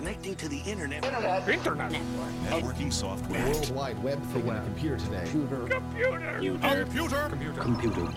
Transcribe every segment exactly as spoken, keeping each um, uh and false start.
connecting to the internet. Internet. Internet. Network. Networking software. World Wide Web thing on a computer today. Computer. Computer. Computer. Computer. Computer.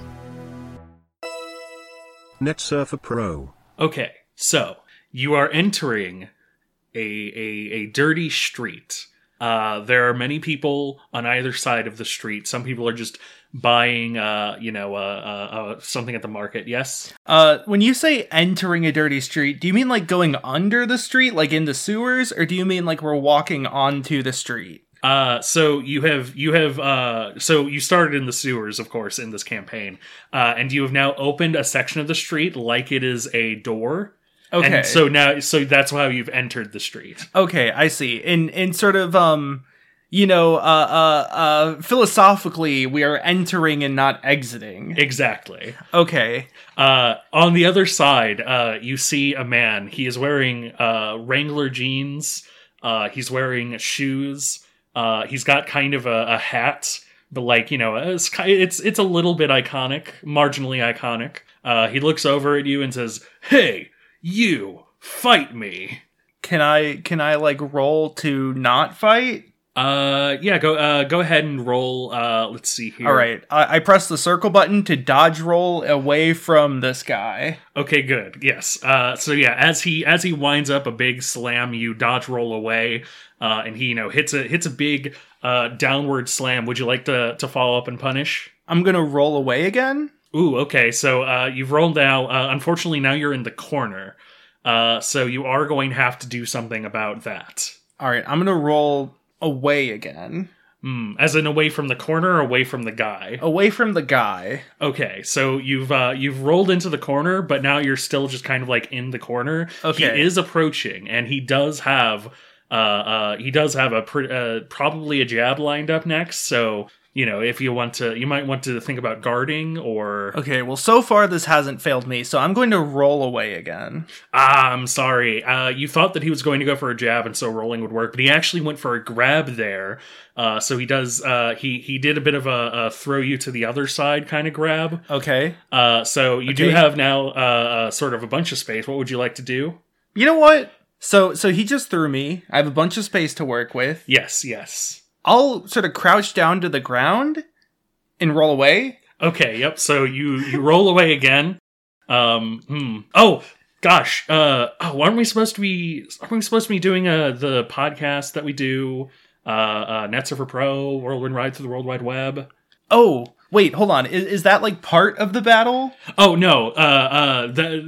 NetSurfer Pro. Okay, so you are entering a a, a dirty street. Uh, there are many people on either side of the street. Some people are just buying, uh, you know, uh, uh, uh, something at the market. Yes. Uh, when you say entering a dirty street, do you mean like going under the street, like in the sewers, or do you mean like we're walking onto the street? Uh, so you have, you have, uh, so you started in the sewers, of course, in this campaign, uh, and you have now opened a section of the street like it is a door. Okay. And so now, so that's how you've entered the street. Okay, I see. In, in sort of, um, you know, uh, uh, uh, philosophically, we are entering and not exiting. Exactly. Okay. Uh, on the other side, uh, you see a man. He is wearing, uh, Wrangler jeans. Uh, he's wearing shoes. Uh, he's got kind of a, a hat, but like, you know, it's, it's, it's a little bit iconic, marginally iconic. Uh, he looks over at you and says, "Hey, you, fight me." Can I, can I like roll to not fight? Uh, yeah, go, uh, go ahead and roll, uh, let's see here. All right. I, I press the circle button to dodge roll away from this guy. Okay, good. Yes. Uh, so yeah, as he, as he winds up a big slam, you dodge roll away, uh, and he, you know, hits a, hits a big, uh, downward slam. Would you like to, to follow up and punish? I'm gonna roll away again. Ooh, okay. So, uh, you've rolled now. Uh, unfortunately, now you're in the corner. Uh, so you are going to have to do something about that. All right. I'm gonna roll away again. Mm, as in away from the corner or away from the guy? Away from the guy. Okay, so you've uh, you've rolled into the corner, but now you're still just kind of like in the corner. Okay. He is approaching, and he does have uh, uh, he does have a pr- uh, probably a jab lined up next. So you know, if you want to, you might want to think about guarding or. Okay, well, so far this hasn't failed me, so I'm going to roll away again. Ah, I'm sorry. Uh, you thought that he was going to go for a jab, and so rolling would work, but he actually went for a grab there. Uh, so he does. Uh, he he did a bit of a, a throw you to the other side kind of grab. Okay. Uh, so you Okay. do have now uh, uh, sort of a bunch of space. What would you like to do? You know what? So so he just threw me. I have a bunch of space to work with. Yes, yes. I'll sort of crouch down to the ground and roll away. Okay, yep. So you you roll away again. Um. Hmm. Oh gosh. Uh. Oh, aren't we supposed to be? Aren't we supposed to be doing uh the podcast that we do? Uh. uh NetSurfer Pro, Whirlwind Ride Through the World Wide Web. Oh, wait, hold on. Is, is that like part of the battle? Oh no. Uh. Uh.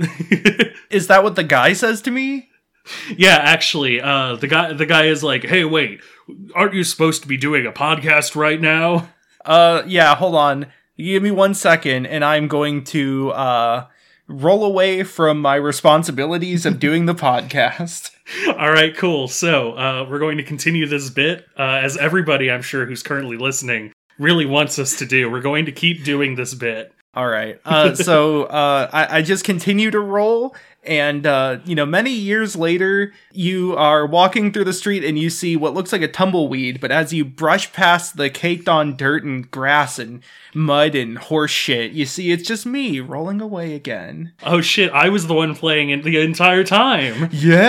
The Is that what the guy says to me? Yeah, actually, uh, the guy the guy is like, "Hey, wait, aren't you supposed to be doing a podcast right now?" Uh, yeah, hold on. Give me one second, and I'm going to, uh, roll away from my responsibilities of doing the podcast. All right, cool. So, uh, we're going to continue this bit, uh, as everybody, I'm sure, who's currently listening really wants us to do. We're going to keep doing this bit. All right. Uh, so, uh, I, I just continue to roll. And, uh, you know, many years later, you are walking through the street and you see what looks like a tumbleweed, but as you brush past the caked on dirt and grass and mud and horse shit, you see it's just me rolling away again. Oh shit, I was the one playing it the entire time.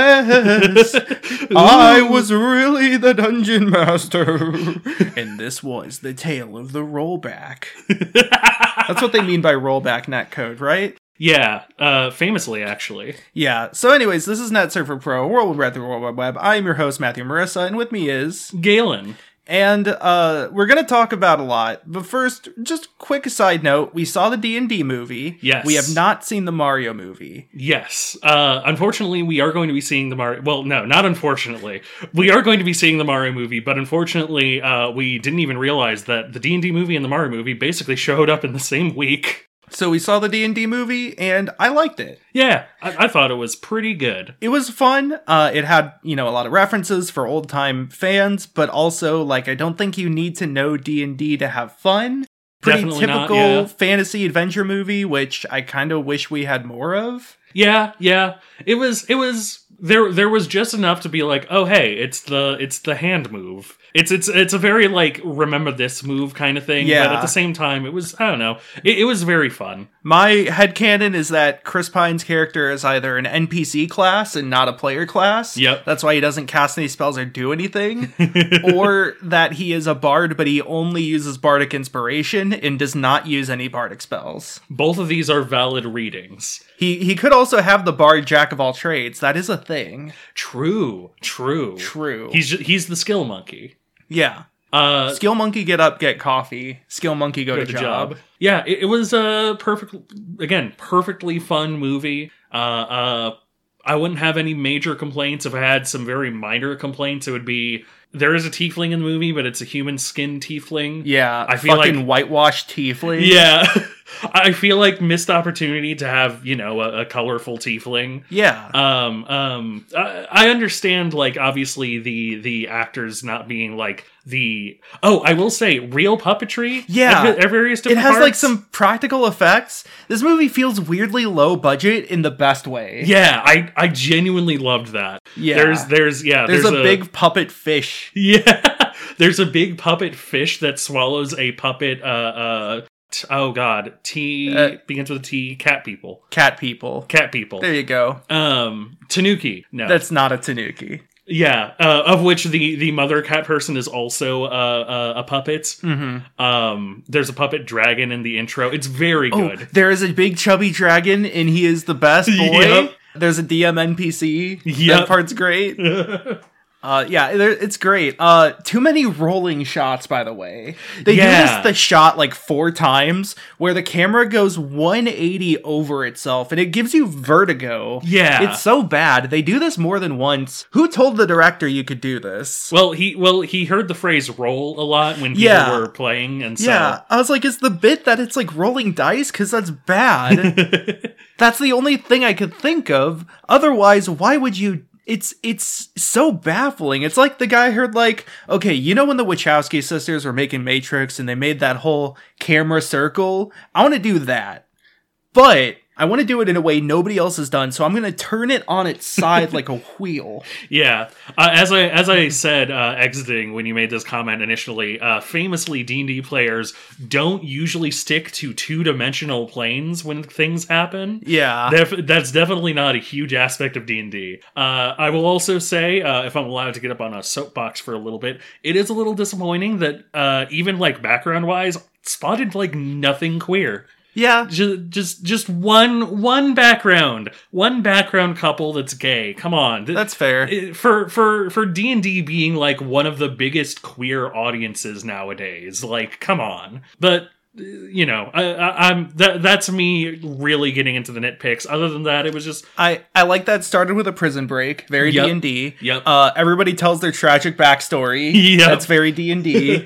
Yes! I was really the dungeon master. And this was the tale of the rollback. That's what they mean by rollback netcode, right? Yeah, uh, famously, actually. Yeah, so anyways, this is NetSurfer Pro, World Wide Through the World Wide Web. I am your host, Matthew Marissa, and with me is... Galen. And, uh, we're gonna talk about a lot, but first, just quick side note, we saw the D and D movie. Yes. We have not seen the Mario movie. Yes. Uh, unfortunately, we are going to be seeing the Mario... Well, no, not unfortunately. We are going to be seeing the Mario movie, but unfortunately, uh, we didn't even realize that the D and D movie and the Mario movie basically showed up in the same week. So we saw the D and D movie, and I liked it. Yeah, I, I thought it was pretty good. It was fun. Uh, it had, you know, a lot of references for old-time fans, but also, like, I don't think you need to know D and D to have fun. Pretty Definitely typical not, yeah. fantasy adventure movie, which I kind of wish we had more of. Yeah, yeah. It was, it was, there there was just enough to be like, oh hey, it's the it's the hand move. It's it's it's a very like remember this move kind of thing. Yeah. But at the same time, it was I don't know. It, it was very fun. My headcanon is that Chris Pine's character is either an N P C class and not a player class. Yep. That's why he doesn't cast any spells or do anything. Or that he is a bard, but he only uses bardic inspiration and does not use any bardic spells. Both of these are valid readings. He he could also have the bard jack of all trades. That is a thing. True. True. True. He's ju- he's the skill monkey. Yeah. Uh, Skill monkey get up, get coffee. Skill monkey go, go to to job. job. Yeah, it, it was a perfect, again, perfectly fun movie. Uh, uh, I wouldn't have any major complaints. If I had some very minor complaints, it would be there is a tiefling in the movie, but it's a human skin tiefling. Yeah, I feel fucking like whitewashed tiefling. yeah, I feel like missed opportunity to have you know a, a colorful tiefling. Yeah. Um, um, I, I understand, like, obviously the the actors not being like the oh, I will say real puppetry. Yeah. at, at various It different has like parts. some practical effects. This movie feels weirdly low budget in the best way. Yeah, I I genuinely loved that. Yeah. there's there's yeah There's, there's, a, big puppet fish. yeah there's a big puppet fish that swallows a puppet. Uh, uh t- oh god, T Uh, begins with a T. Cat people. Cat people. Cat people. There you go. Um, Tanuki. No, That's not a tanuki. yeah. Uh, of which the the mother cat person is also uh, uh, a puppet. Mm-hmm. Um, there's a puppet dragon in the intro. It's very Oh, good. there is a big chubby dragon, and he is the best boy. Yep. There's a D M N P C. Yep. That part's great. Uh, yeah, there- it's great. Uh, too many rolling shots, by the way. They Yeah. do this the shot like four times, where the camera goes one eighty over itself, and it gives you vertigo. Yeah. It's so bad. They do this more than once. Who told the director you could do this? Well, he well he heard the phrase "roll" a lot when people Yeah. were playing, and so Yeah, I was like, is the bit that it's like rolling dice? Because that's bad. That's the only thing I could think of. Otherwise, why would you... It's it's so baffling. It's like the guy heard like, okay, you know when the Wachowski sisters were making Matrix and they made that whole camera circle? I want to do that. But I want to do it in a way nobody else has done, so I'm going to turn it on its side like a wheel. yeah. Uh, as I as I said, uh, exiting when you made this comment initially, uh, famously D and D players don't usually stick to two dimensional planes when things happen. Yeah. Def- that's definitely not a huge aspect of D and D. Uh, I will also say, uh, if I'm allowed to get up on a soapbox for a little bit, it is a little disappointing that uh, even like background wise, spotted like nothing queer. Yeah. Just, just, just one, one background, one background couple that's gay. Come on, Th- That's fair. it- for for for D and D being like one of the biggest queer audiences nowadays. Like, come on. But uh, you know, I, I, I'm that that's me really getting into the nitpicks. Other than that, it was just I, I like that started with a prison break. Very Yep. D and D. Yep. Uh, everybody tells their tragic backstory. Yep. That's very D and D.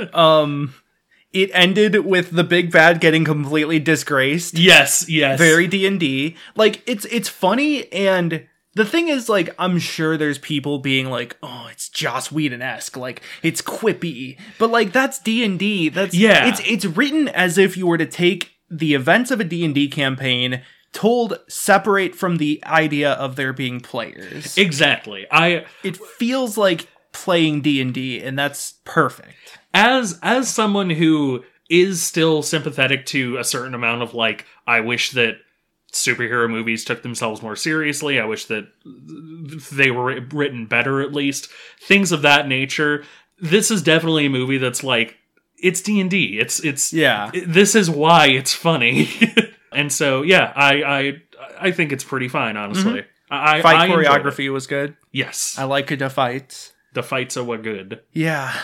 Um, it ended with the big bad getting completely disgraced. yes, yes, Very D and D. Like, it's it's funny, and the thing is, like, I'm sure there's people being like, oh, it's Joss Whedon-esque, like, it's quippy. But, like, that's D and D. That's, Yeah. It's, it's written as if you were to take the events of a D and D campaign, told separate from the idea of there being players. exactly. I It feels like playing D and D, and that's perfect. as as someone who is still sympathetic to a certain amount of like, I wish that superhero movies took themselves more seriously. I wish that they were written better, at least. Things of that nature. This is definitely a movie that's like, it's D and D. It's it's Yeah. it- this is why it's funny. And so yeah, I I I think it's pretty fine, honestly. I Fight I enjoyed it. choreography was good. Yes, I like the fights. the fights are what good. Yeah.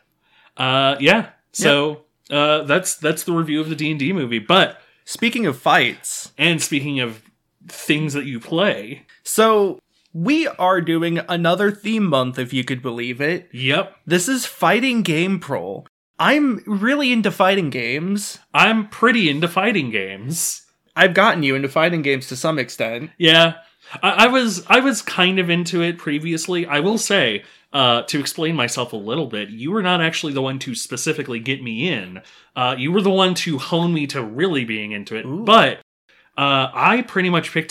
Uh, yeah. So uh, that's that's the review of the D and D movie. But Speaking of fights, and speaking of things that you play, so we are doing another theme month, if you could believe it. yep, This is Fighting Game Pro. I'm really into fighting games. I'm pretty into fighting games. I've gotten you into fighting games to some extent. Yeah, I, I was I was kind of into it previously. I will say, uh, to explain myself a little bit, you were not actually the one to specifically get me in. Uh, you were the one to hone me to really being into it. Ooh. But uh, I pretty much picked up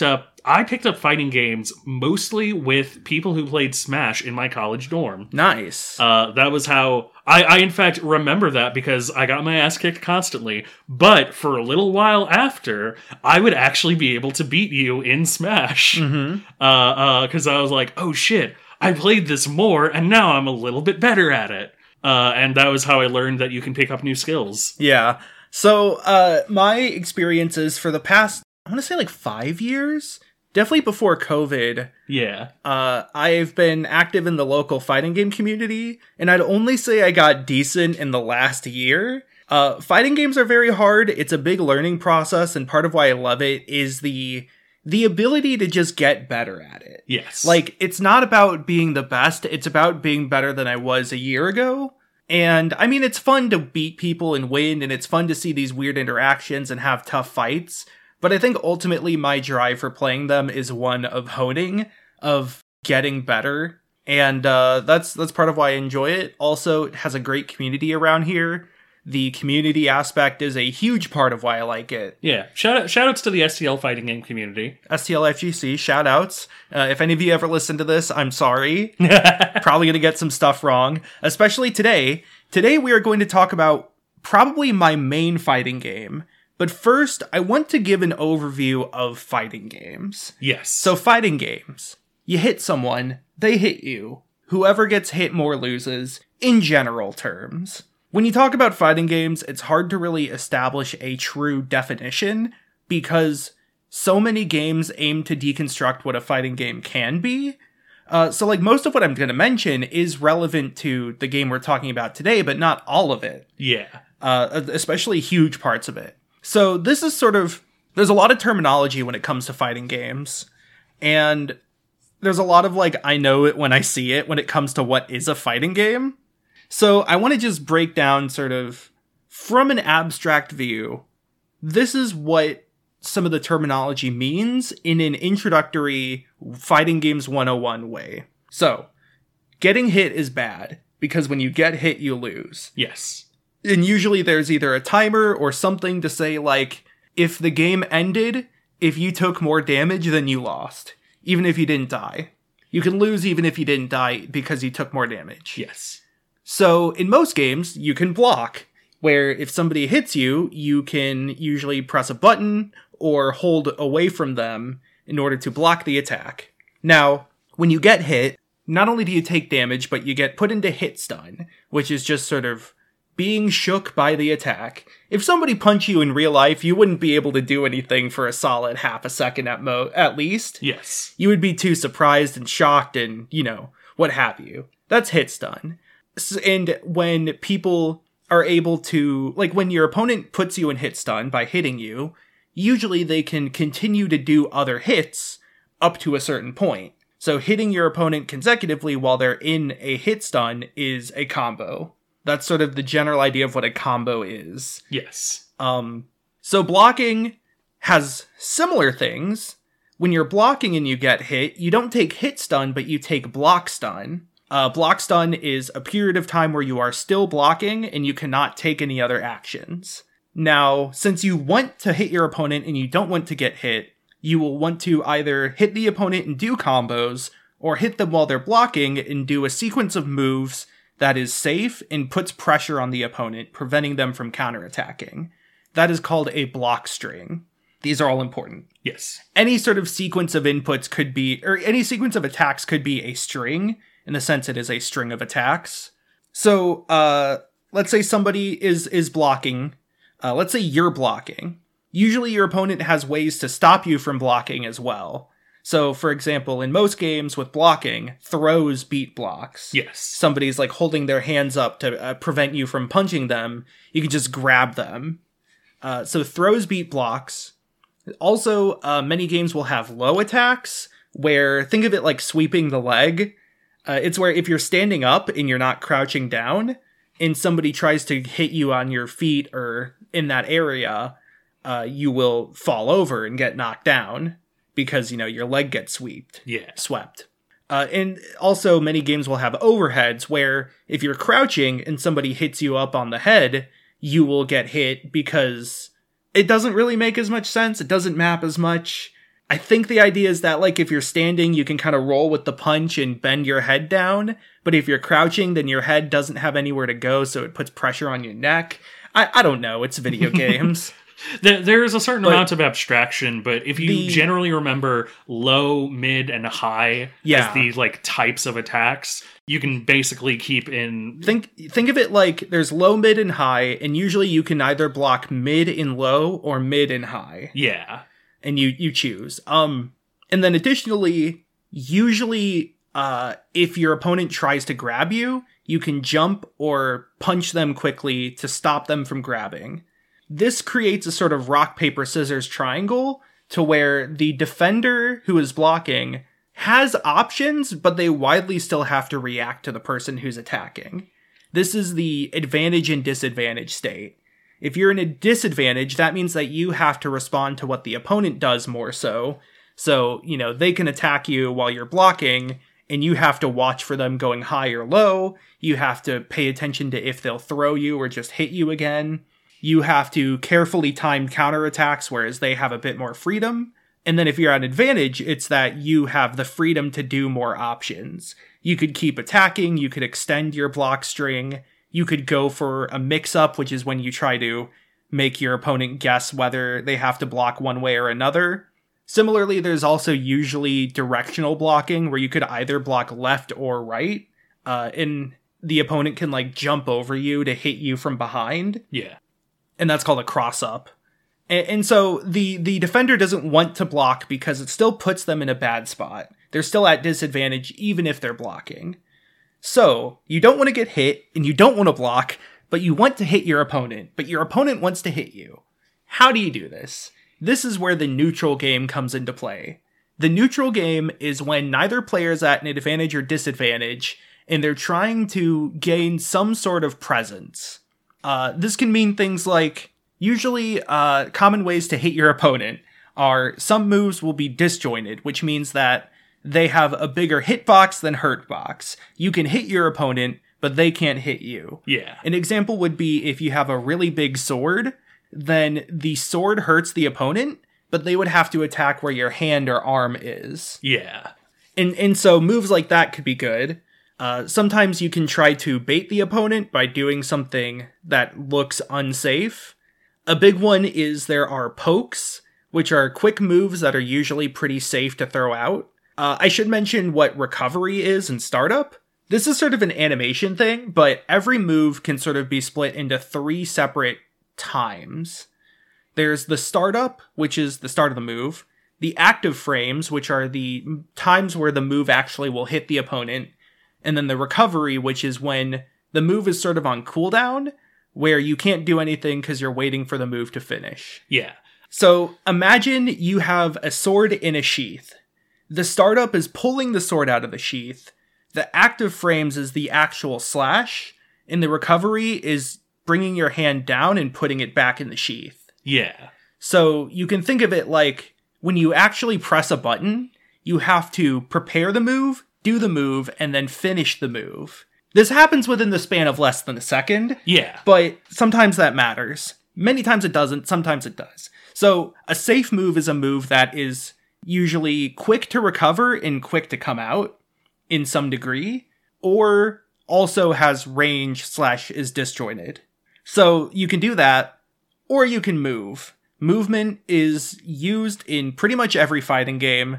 I picked up fighting games mostly with people who played Smash in my college dorm. Nice. Uh, that was how... I, I, in fact, remember that because I got my ass kicked constantly. But for a little while after, I would actually be able to beat you in Smash. Mm-hmm. Uh, uh, because I was like, oh shit, I played this more, and now I'm a little bit better at it. Uh, and that was how I learned that you can pick up new skills. Yeah. So, uh, my experiences for the past, I want to say like five years, definitely before COVID, Yeah. uh, I've been active in the local fighting game community, and I'd only say I got decent in the last year. Uh, fighting games are very hard. It's a big learning process, and part of why I love it is the, the ability to just get better at it. Yes. Like, it's not about being the best, it's about being better than I was a year ago. And, I mean, it's fun to beat people and win, and it's fun to see these weird interactions and have tough fights. But I think ultimately my drive for playing them is one of honing, of getting better. And uh, that's that's part of why I enjoy it. Also, it has a great community around here. The community aspect is a huge part of why I like it. Yeah. Shout out, shout outs to the S T L fighting game community. S T L F G C, shout outs. Uh, if any of you ever listen to this, I'm sorry. Probably going to get some stuff wrong. Especially today. Today we are going to talk about probably my main fighting game. But first, I want to give an overview of fighting games. Yes. So fighting games. You hit someone, they hit you. Whoever gets hit more loses, in general terms. When you talk about fighting games, it's hard to really establish a true definition because so many games aim to deconstruct what a fighting game can be. Uh, so like most of what I'm going to mention is relevant to the game we're talking about today, but not all of it. Yeah. Uh, especially huge parts of it. So this is sort of, there's a lot of terminology when it comes to fighting games. And there's a lot of like, I know it when I see it when it comes to what is a fighting game. So I want to just break down sort of from an abstract view. This is what some of the terminology means in an introductory fighting games one oh one way. So getting hit is bad because when you get hit, you lose. Yes. And usually there's either a timer or something to say like, if the game ended, if you took more damage, then you lost, even if you didn't die. You can lose even if you didn't die because you took more damage. Yes. So in most games, you can block, where if somebody hits you, you can usually press a button or hold away from them in order to block the attack. Now, when you get hit, not only do you take damage, but you get put into hit stun, which is just sort of being shook by the attack. If somebody punched you in real life, you wouldn't be able to do anything for a solid half a second at mo- at least. Yes. You would be too surprised and shocked and, you know, what have you. That's hit stun. And when people are able to, like when your opponent puts you in hit stun by hitting you, usually they can continue to do other hits up to a certain point. So hitting your opponent consecutively while they're in a hit stun is a combo. That's sort of the general idea of what a combo is. Yes. Um, so blocking has similar things. When you're blocking and you get hit, you don't take hit stun, but you take block stun. Uh, block stun is a period of time where you are still blocking and you cannot take any other actions. Now, since you want to hit your opponent and you don't want to get hit, you will want to either hit the opponent and do combos, or hit them while they're blocking and do a sequence of moves that is safe and puts pressure on the opponent, preventing them from counterattacking. That is called a block string. These are all important. Yes. Any sort of sequence of inputs could be, or any sequence of attacks could be a string, in the sense it is a string of attacks. So, uh, let's say somebody is, is blocking. Uh, let's say you're blocking. Usually your opponent has ways to stop you from blocking as well. So, for example, in most games with blocking, throws beat blocks. Yes. Somebody's like holding their hands up to uh, prevent you from punching them. You can just grab them. Uh, so throws beat blocks. Also, uh, many games will have low attacks, where, think of it like sweeping the leg. Uh, it's where if you're standing up and you're not crouching down, and somebody tries to hit you on your feet or in that area, uh, you will fall over and get knocked down because, you know, your leg gets swept. Yeah. Swept. Uh, and also, many games will have overheads where if you're crouching and somebody hits you up on the head, you will get hit because it doesn't really make as much sense. It doesn't map as much. I think the idea is that, like, if you're standing, you can kind of roll with the punch and bend your head down. But if you're crouching, then your head doesn't have anywhere to go, so it puts pressure on your neck. I, I don't know. It's video games. There, there is a certain But amount of abstraction, but if you the- generally remember low, mid, and high Yeah. as the like types of attacks, you can basically keep in. Think think of it like there's low, mid, and high, and usually you can either block mid and low or mid and high. Yeah. And you you choose. Um, and then additionally, usually, uh, if your opponent tries to grab you, you can jump or punch them quickly to stop them from grabbing. This creates a sort of rock, paper, scissors triangle to where the defender who is blocking has options, but they widely still have to react to the person who's attacking. This is the advantage and disadvantage state. If you're in a disadvantage, that means that you have to respond to what the opponent does more so. So, you know, they can attack you while you're blocking, and you have to watch for them going high or low. You have to pay attention to if they'll throw you or just hit you again. You have to carefully time counterattacks, whereas they have a bit more freedom. And then if you're at advantage, it's that you have the freedom to do more options. You could keep attacking, you could extend your block string, you could go for a mix-up, which is when you try to make your opponent guess whether they have to block one way or another. Similarly, there's also usually directional blocking, where you could either block left or right, uh, and the opponent can like jump over you to hit you from behind. Yeah. And that's called a cross-up. And, and so the, the defender doesn't want to block because it still puts them in a bad spot. They're still at disadvantage even if they're blocking. So, you don't want to get hit, and you don't want to block, but you want to hit your opponent, but your opponent wants to hit you. How do you do this? This is where the neutral game comes into play. The neutral game is when neither player is at an advantage or disadvantage, and they're trying to gain some sort of presence. Uh, this can mean things like, usually, uh, common ways to hit your opponent are some moves will be disjointed, which means that they have a bigger hitbox than hurtbox. You can hit your opponent, but they can't hit you. Yeah. An example would be if you have a really big sword, then the sword hurts the opponent, but they would have to attack where your hand or arm is. Yeah. And and so moves like that could be good. Uh, sometimes you can try to bait the opponent by doing something that looks unsafe. A big one is there are pokes, which are quick moves that are usually pretty safe to throw out. Uh, I should mention what recovery is in startup. This is sort of an animation thing, but every move can sort of be split into three separate times. There's the startup, which is the start of the move, the active frames, which are the times where the move actually will hit the opponent, and then the recovery, which is when the move is sort of on cooldown, where you can't do anything because you're waiting for the move to finish. Yeah. So imagine you have a sword in a sheath. The startup is pulling the sword out of the sheath. The active frames is the actual slash, and the recovery is bringing your hand down and putting it back in the sheath. Yeah. So you can think of it like when you actually press a button, you have to prepare the move, do the move, and then finish the move. This happens within the span of less than a second. Yeah. But sometimes that matters. Many times it doesn't, sometimes it does. So a safe move is a move that is usually quick to recover and quick to come out in some degree, or also has range slash is disjointed. So you can do that, or you can move. Movement is used in pretty much every fighting game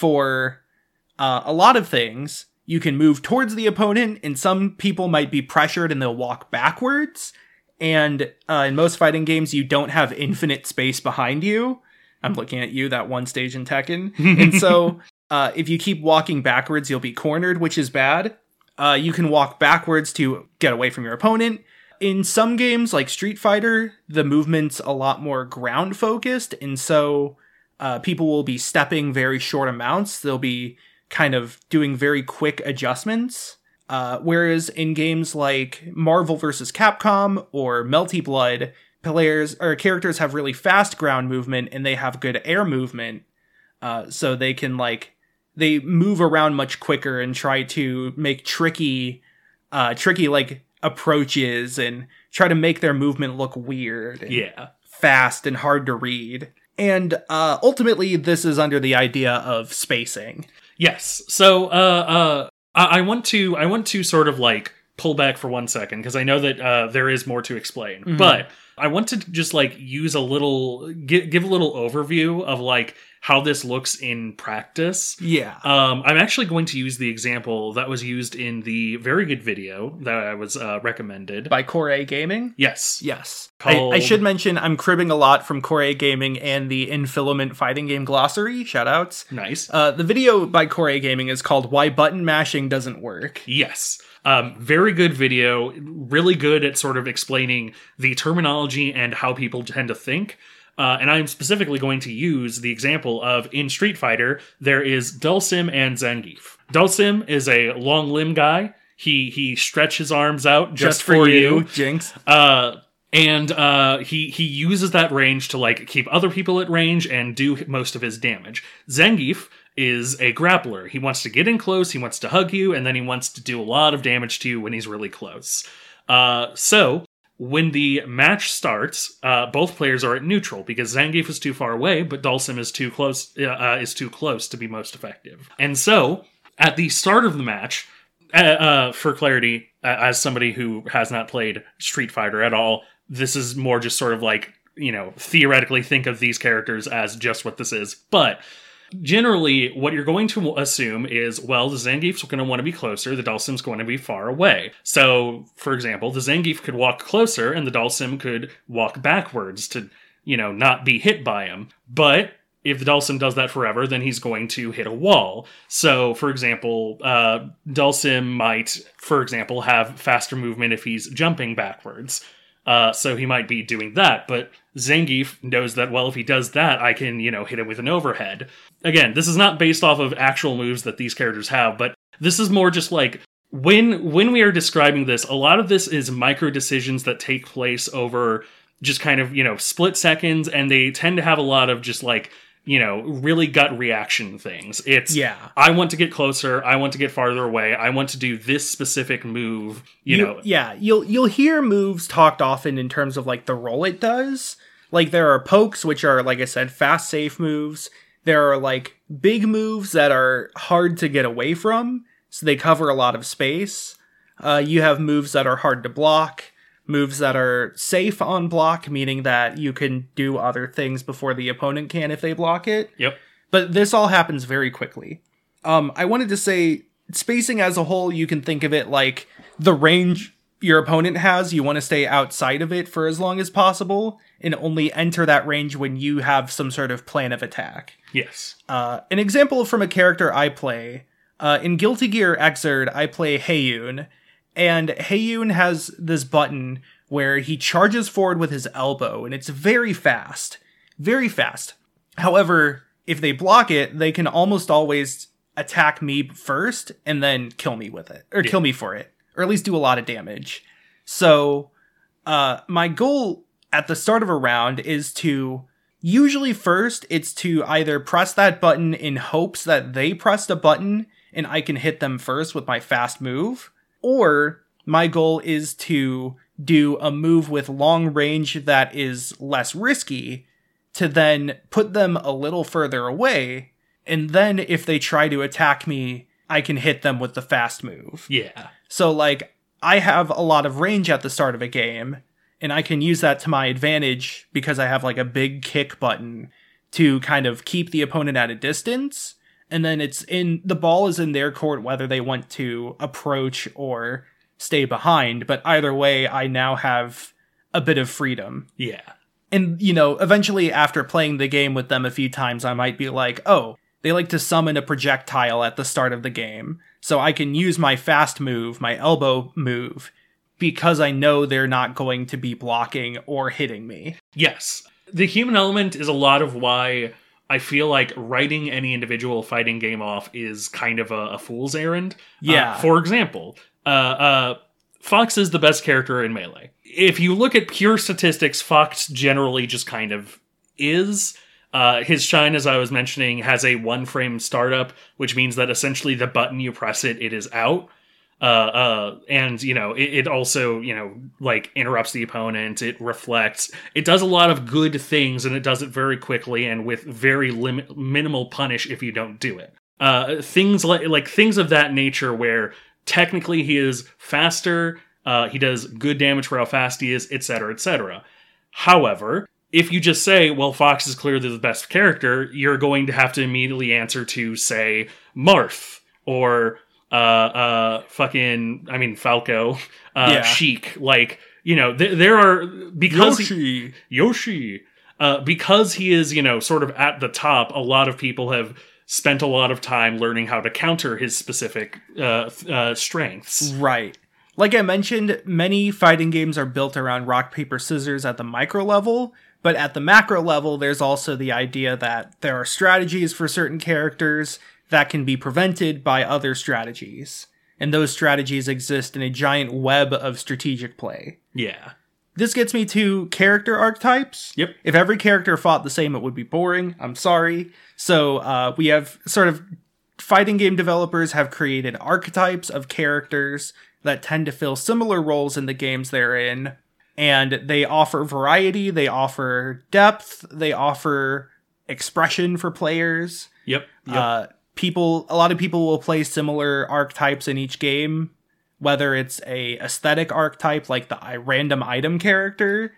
for uh, a lot of things. You can move towards the opponent, and some people might be pressured and they'll walk backwards. And uh, in most fighting games, you don't have infinite space behind you. I'm looking at you, that one stage in Tekken. And so uh, if you keep walking backwards, you'll be cornered, which is bad. Uh, you can walk backwards to get away from your opponent. In some games, like Street Fighter, the movement's a lot more ground-focused, and so uh, people will be stepping very short amounts. They'll be kind of doing very quick adjustments. Uh, whereas in games like Marvel versus. Capcom or Melty Blood, players or characters have really fast ground movement and they have good air movement. Uh, so they can like, they move around much quicker and try to make tricky, uh, tricky like approaches and try to make their movement look weird and Yeah. fast and hard to read. And uh, ultimately, this is under the idea of spacing. Yes. So uh, uh, I-, I want to I want to sort of like pull back for one second because I know that uh, there is more to explain, mm-hmm. but I want to just like use a little give, give a little overview of like how this looks in practice. Yeah. Um, I'm actually going to use the example that was used in the very good video that I was uh, recommended. By Core A Gaming? Yes. Yes. Called... I, I should mention I'm cribbing a lot from Core A Gaming and the Infilament Fighting Game Glossary. Shoutouts. Nice. Uh, the video by Core A Gaming is called Why Button Mashing Doesn't Work. Yes. Um, very good video. Really good at sort of explaining the terminology and how people tend to think. Uh, and I'm specifically going to use the example of in Street Fighter, there is Dhalsim and Zangief. Dhalsim is a long limb guy. He he stretches his arms out just, just for, for you, you. Jinx. Uh, and uh, he he uses that range to like keep other people at range and do most of his damage. Zangief is a grappler. He wants to get in close, he wants to hug you, and then he wants to do a lot of damage to you when he's really close. Uh, so. When the match starts, uh, both players are at neutral because Zangief is too far away, but Dhalsim is too close uh, is too close to be most effective. And so, at the start of the match, uh, uh, for clarity, uh, as somebody who has not played Street Fighter at all, this is more just sort of like, you know, theoretically think of these characters as just what this is. But generally, what you're going to assume is, well, the Zangief's going to want to be closer, the Dhalsim's going to be far away. So, for example, the Zangief could walk closer, and the Dhalsim could walk backwards to, you know, not be hit by him. But if the Dhalsim does that forever, then he's going to hit a wall. So, for example, uh, Dhalsim might, for example, have faster movement if he's jumping backwards. Uh, so he might be doing that, but Zangief knows that, well, if he does that, I can, you know, hit him with an overhead. Again, this is not based off of actual moves that these characters have, but this is more just like, when when we are describing this, a lot of this is micro decisions that take place over just kind of, you know, split seconds, and they tend to have a lot of just like, you know, really gut reaction things. It's, yeah. I want to get closer, I want to get farther away, I want to do this specific move, you, you know. Yeah, you'll you'll hear moves talked often in terms of like the role it does. Like there are pokes, which are, like I said, fast, safe moves. There are like big moves that are hard to get away from, so they cover a lot of space. Uh, you have moves that are hard to block. Moves that are safe on block, meaning that you can do other things before the opponent can if they block it. Yep. But this all happens very quickly. Um, I wanted to say, spacing as a whole, you can think of it like the range your opponent has. You want to stay outside of it for as long as possible, and only enter that range when you have some sort of plan of attack. Yes. Uh, an example from a character I play, uh, in Guilty Gear Xrd, I play Heiyun. And Heiyun has this button where he charges forward with his elbow, and it's very fast. Very fast. However, if they block it, they can almost always attack me first, and then kill me with it. Or yeah. kill me for it. Or at least do a lot of damage. So, uh, my goal at the start of a round is to... Usually first, it's to either press that button in hopes that they pressed a button, and I can hit them first with my fast move. Or my goal is to do a move with long range that is less risky to then put them a little further away. And then if they try to attack me, I can hit them with the fast move. Yeah. So like I have a lot of range at the start of a game, and I can use that to my advantage because I have like a big kick button to kind of keep the opponent at a distance. And then it's in, the ball is in their court whether they want to approach or stay behind. But either way, I now have a bit of freedom. Yeah. And, you know, eventually after playing the game with them a few times, I might be like, oh, they like to summon a projectile at the start of the game. So I can use my fast move, my elbow move, because I know they're not going to be blocking or hitting me. Yes. The human element is a lot of why I feel like writing any individual fighting game off is kind of a, a fool's errand. Yeah. Uh, for example, uh, uh, Fox is the best character in Melee. If you look at pure statistics, Fox generally just kind of is. Uh, his shine, as I was mentioning, has a one-frame startup, which means that essentially the button you press it, it is out. Uh, uh, and, you know, it, it also, you know, like, interrupts the opponent, it reflects, it does a lot of good things, and it does it very quickly and with very lim- minimal punish if you don't do it. Uh, things like, like, things of that nature where technically he is faster, uh, he does good damage for how fast he is, et cetera, et cetera. However, if you just say, well, Fox is clearly the best character, you're going to have to immediately answer to, say, Marth, or... uh uh fucking I mean Falco, uh Yeah. Sheik, like, you know, th- there are, because Yoshi. he, Yoshi uh because he is, you know, sort of at the top, a lot of people have spent a lot of time learning how to counter his specific uh, uh strengths. Right. Like I mentioned, many fighting games are built around rock, paper, scissors at the micro level, but at the macro level, there's also the idea that there are strategies for certain characters that can be prevented by other strategies. And those strategies exist in a giant web of strategic play. Yeah. This gets me to character archetypes. Yep. If every character fought the same, it would be boring. I'm sorry. So uh, we have sort of fighting game developers have created archetypes of characters that tend to fill similar roles in the games they're in. And they offer variety, they offer depth, they offer expression for players. Yep. Yep. Uh, people, a lot of people will play similar archetypes in each game, whether it's a aesthetic archetype like the i- random item character,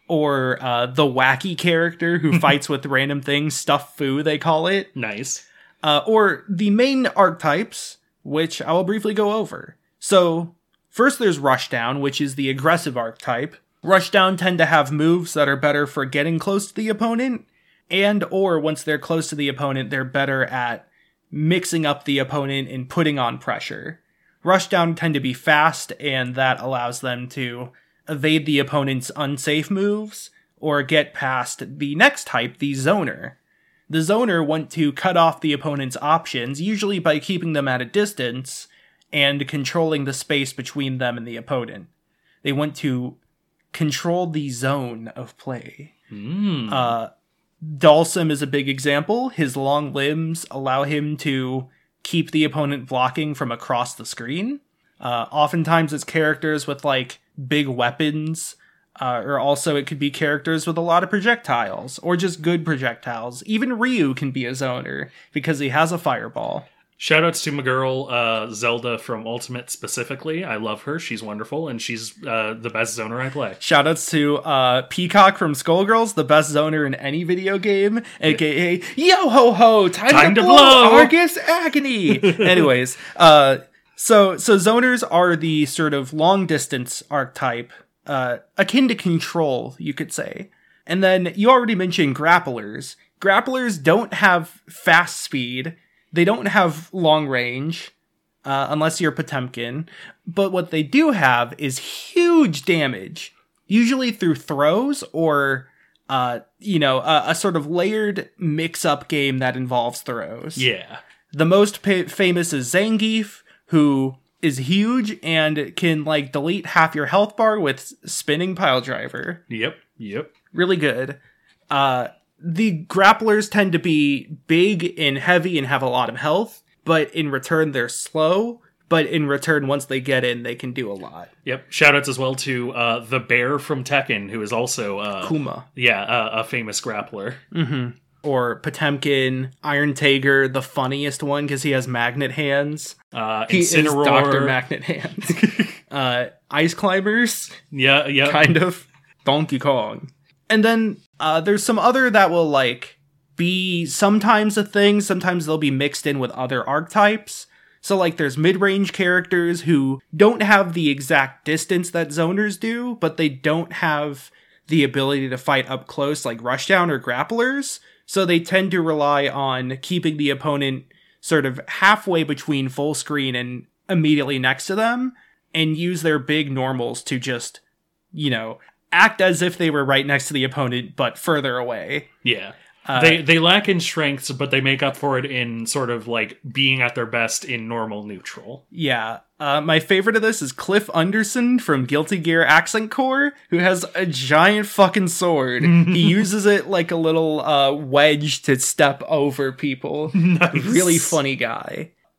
or uh, the wacky character who fights with random things, stuff foo they call it, Nice. uh, or the main archetypes, which I will briefly go over. So first there's Rushdown, which is the aggressive archetype. Rushdown tend to have moves that are better for getting close to the opponent, and or once they're close to the opponent, they're better at mixing up the opponent and putting on pressure. Rushdown tend to be fast, and that allows them to evade the opponent's unsafe moves, or get past the next type, the Zoner. The Zoner want to cut off the opponent's options, usually by keeping them at a distance, and controlling the space between them and the opponent. They want to control the zone of play. Mm. Uh, Dalsum is a big example. His long limbs allow him to keep the opponent blocking from across the screen. Uh, oftentimes it's characters with, like, big weapons, uh, or also it could be characters with a lot of projectiles, or just good projectiles. Even Ryu can be a zoner, because he has a fireball. Shoutouts to my girl, uh, Zelda from Ultimate specifically. I love her. She's wonderful, and she's uh, the best zoner I play. Shoutouts to uh, Peacock from Skullgirls, the best zoner in any video game, aka Yo Ho Ho, time, Time to, to blow, blow! Argus Agony. Anyways, uh, so so zoners are the sort of long distance archetype, uh, akin to Control, you could say. And then you already mentioned grapplers. Grapplers don't have fast speed. They don't have long range, uh, unless you're Potemkin. But what they do have is huge damage, usually through throws or, uh, you know, a, a sort of layered mix-up game that involves throws. Yeah. The most pa- famous is Zangief, who is huge and can, like, delete half your health bar with Spinning Piledriver. Yep. Yep. Really good. Uh... The grapplers tend to be big and heavy and have a lot of health, but in return they're slow, but in return once they get in they can do a lot. Yep. Shoutouts as well to uh, the bear from Tekken, who is also uh, Kuma. Yeah, uh, a famous grappler. Mm-hmm. Or Potemkin, Iron Tiger, the funniest one because he has magnet hands. Uh, He is Incineroar. Doctor Magnet Hands. uh, Ice Climbers, Yeah, yeah. kind of. Donkey Kong. And then uh, there's some other that will, like, be sometimes a thing, sometimes they'll be mixed in with other archetypes. So, like, there's mid-range characters who don't have the exact distance that zoners do, but they don't have the ability to fight up close like Rushdown or grapplers, so they tend to rely on keeping the opponent sort of halfway between full screen and immediately next to them, and use their big normals to just, you know, act as if they were right next to the opponent, but further away. Yeah. Uh, they they lack in strengths, but they make up for it in sort of like being at their best in normal neutral. Yeah. Uh, my favorite of this is Cliff Underson from Guilty Gear Accent Core, who has a giant fucking sword. He uses it like a little uh, wedge to step over people. Nice. Really funny guy.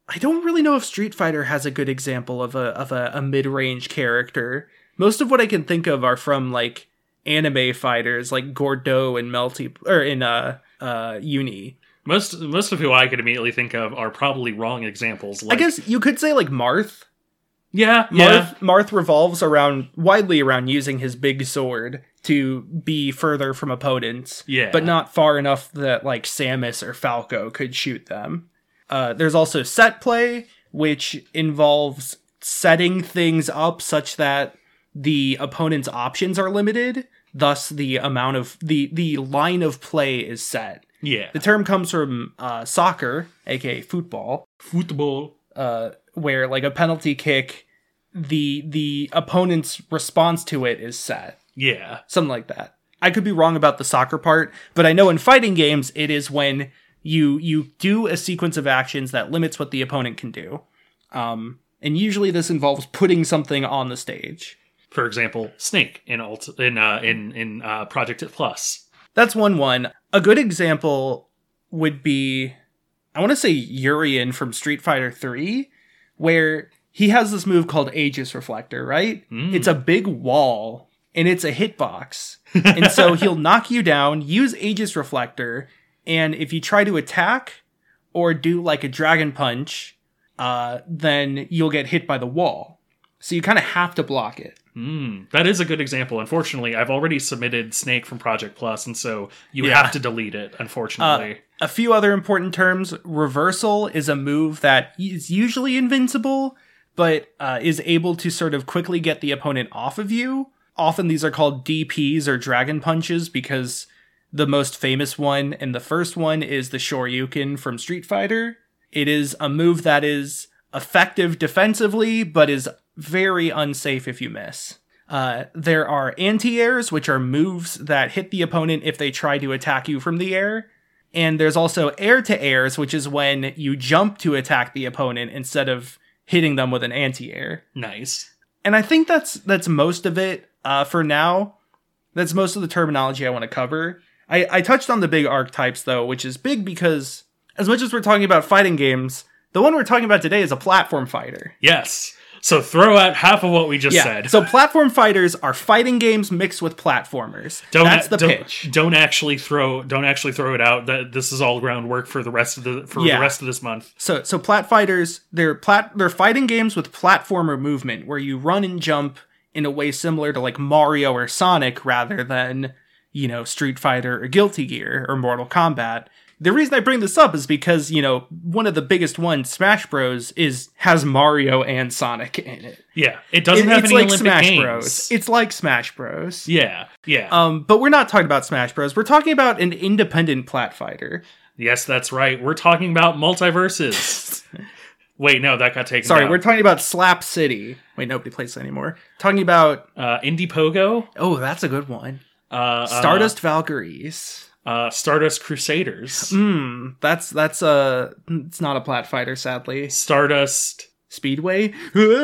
I don't really know if Street Fighter has a good example of a of a, a mid-range character. Most of what I can think of are from like anime fighters like Gordeau and Melty or in uh uh Uni. Most most of who I could immediately think of are probably wrong examples. Like, I guess you could say like Marth. Yeah, Marth, yeah. Marth revolves around widely around using his big sword to be further from opponents, Yeah. but not far enough that like Samus or Falco could shoot them. Uh, there's also set play, which involves setting things up such that the opponent's options are limited. Thus, the amount of the the line of play is set. Yeah. The term comes from uh, soccer, aka football. Football. Uh, where like a penalty kick, the the opponent's response to it is set. Yeah. Something like that. I could be wrong about the soccer part, but I know in fighting games it is when you you do a sequence of actions that limits what the opponent can do. Um, and usually this involves putting something on the stage. For example, Snake in Alt in uh, in in uh, Project Plus. That's one one. A good example would be, I want to say Urien from Street Fighter three, where he has this move called Aegis Reflector, right? Mm. It's a big wall, and it's a hitbox. And so he'll knock you down, use Aegis Reflector, and if you try to attack or do like a Dragon Punch, uh, then you'll get hit by the wall. So you kind of have to block it. Mm, that is a good example. Unfortunately, I've already submitted Snake from Project Plus, and so you Yeah. have to delete it, unfortunately. Uh, a few other important terms. Reversal is a move that is usually invincible, but uh, is able to sort of quickly get the opponent off of you. Often these are called D Ps or Dragon Punches because the most famous one and the first one is the Shoryuken from Street Fighter. It is a move that is effective defensively, but is very unsafe if you miss. Uh, there are anti-airs, which are moves that hit the opponent if they try to attack you from the air. And there's also air-to-airs, which is when you jump to attack the opponent instead of hitting them with an anti-air. Nice. And I think that's that's most of it uh, for now. That's most of the terminology I want to cover. I, I touched on the big archetypes, though, which is big because as much as we're talking about fighting games, the one we're talking about today is a platform fighter. Yes. So throw out half of what we just Yeah. said. So platform fighters are fighting games mixed with platformers. Don't, That's the don't, pitch. Don't actually throw. Don't actually throw it out. That this is all groundwork for the rest of the for Yeah. the rest of this month. So so plat fighters, they're plat they're fighting games with platformer movement where you run and jump in a way similar to like Mario or Sonic rather than, you know, Street Fighter or Guilty Gear or Mortal Kombat. The reason I bring this up is because, you know, one of the biggest ones, Smash Bros, is has Mario and Sonic in it. Yeah, it doesn't It- have it's any like Olympic Smash games. Bros. It's like Smash Bros. Yeah, yeah. Um, but we're not talking about Smash Bros. We're talking about an independent plat fighter. Yes, that's right. We're talking about multiverses. Wait, no, that got taken Sorry, down. we're talking about Slap City. Wait, nobody plays that anymore. Talking about uh, Indie Pogo, oh, that's a good one. uh, Stardust Valkyries. uh, Stardust Crusaders, Hmm, that's that's a it's not a plat fighter, sadly. Stardust, Speedway.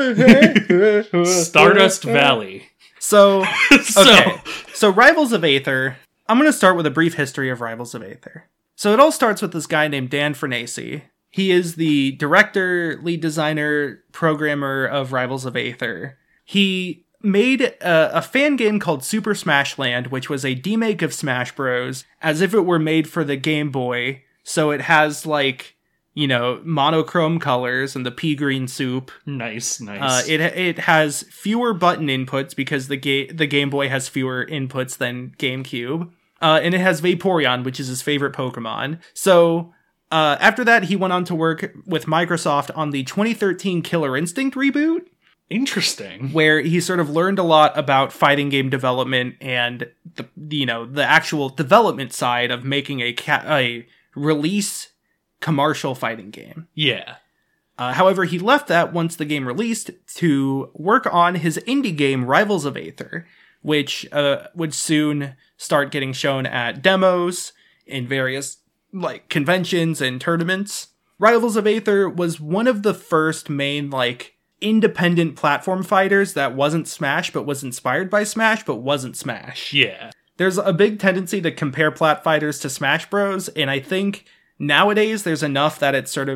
Stardust Valley. So So, okay, so Rivals of Aether. I'm going to start with a brief history of Rivals of Aether. So it all starts with this guy named Dan Fernacey. He is the director, lead designer, programmer of Rivals of Aether. He made a, a fan game called Super Smash Land, which was a demake of Smash Bros. As if it were made for the Game Boy. So it has like, you know, monochrome colors and the pea green soup. nice, nice. Uh, it it has fewer button inputs because the ga- the Game Boy has fewer inputs than GameCube. Uh, and it has Vaporeon, which is his favorite Pokemon. So uh, after that, he went on to work with Microsoft on the twenty thirteen Killer Instinct reboot, Interesting. where he sort of learned a lot about fighting game development and the you know the actual development side of making a ca- a release commercial fighting game. Yeah. Uh, however, he left that once the game released to work on his indie game Rivals of Aether, which uh, would soon start getting shown at demos in various like conventions and tournaments. Rivals of Aether was one of the first main like independent platform fighters that wasn't Smash but was inspired by Smash but wasn't Smash. Yeah. There's a big tendency to compare plat fighters to Smash Bros, and I think nowadays there's enough that it's sort of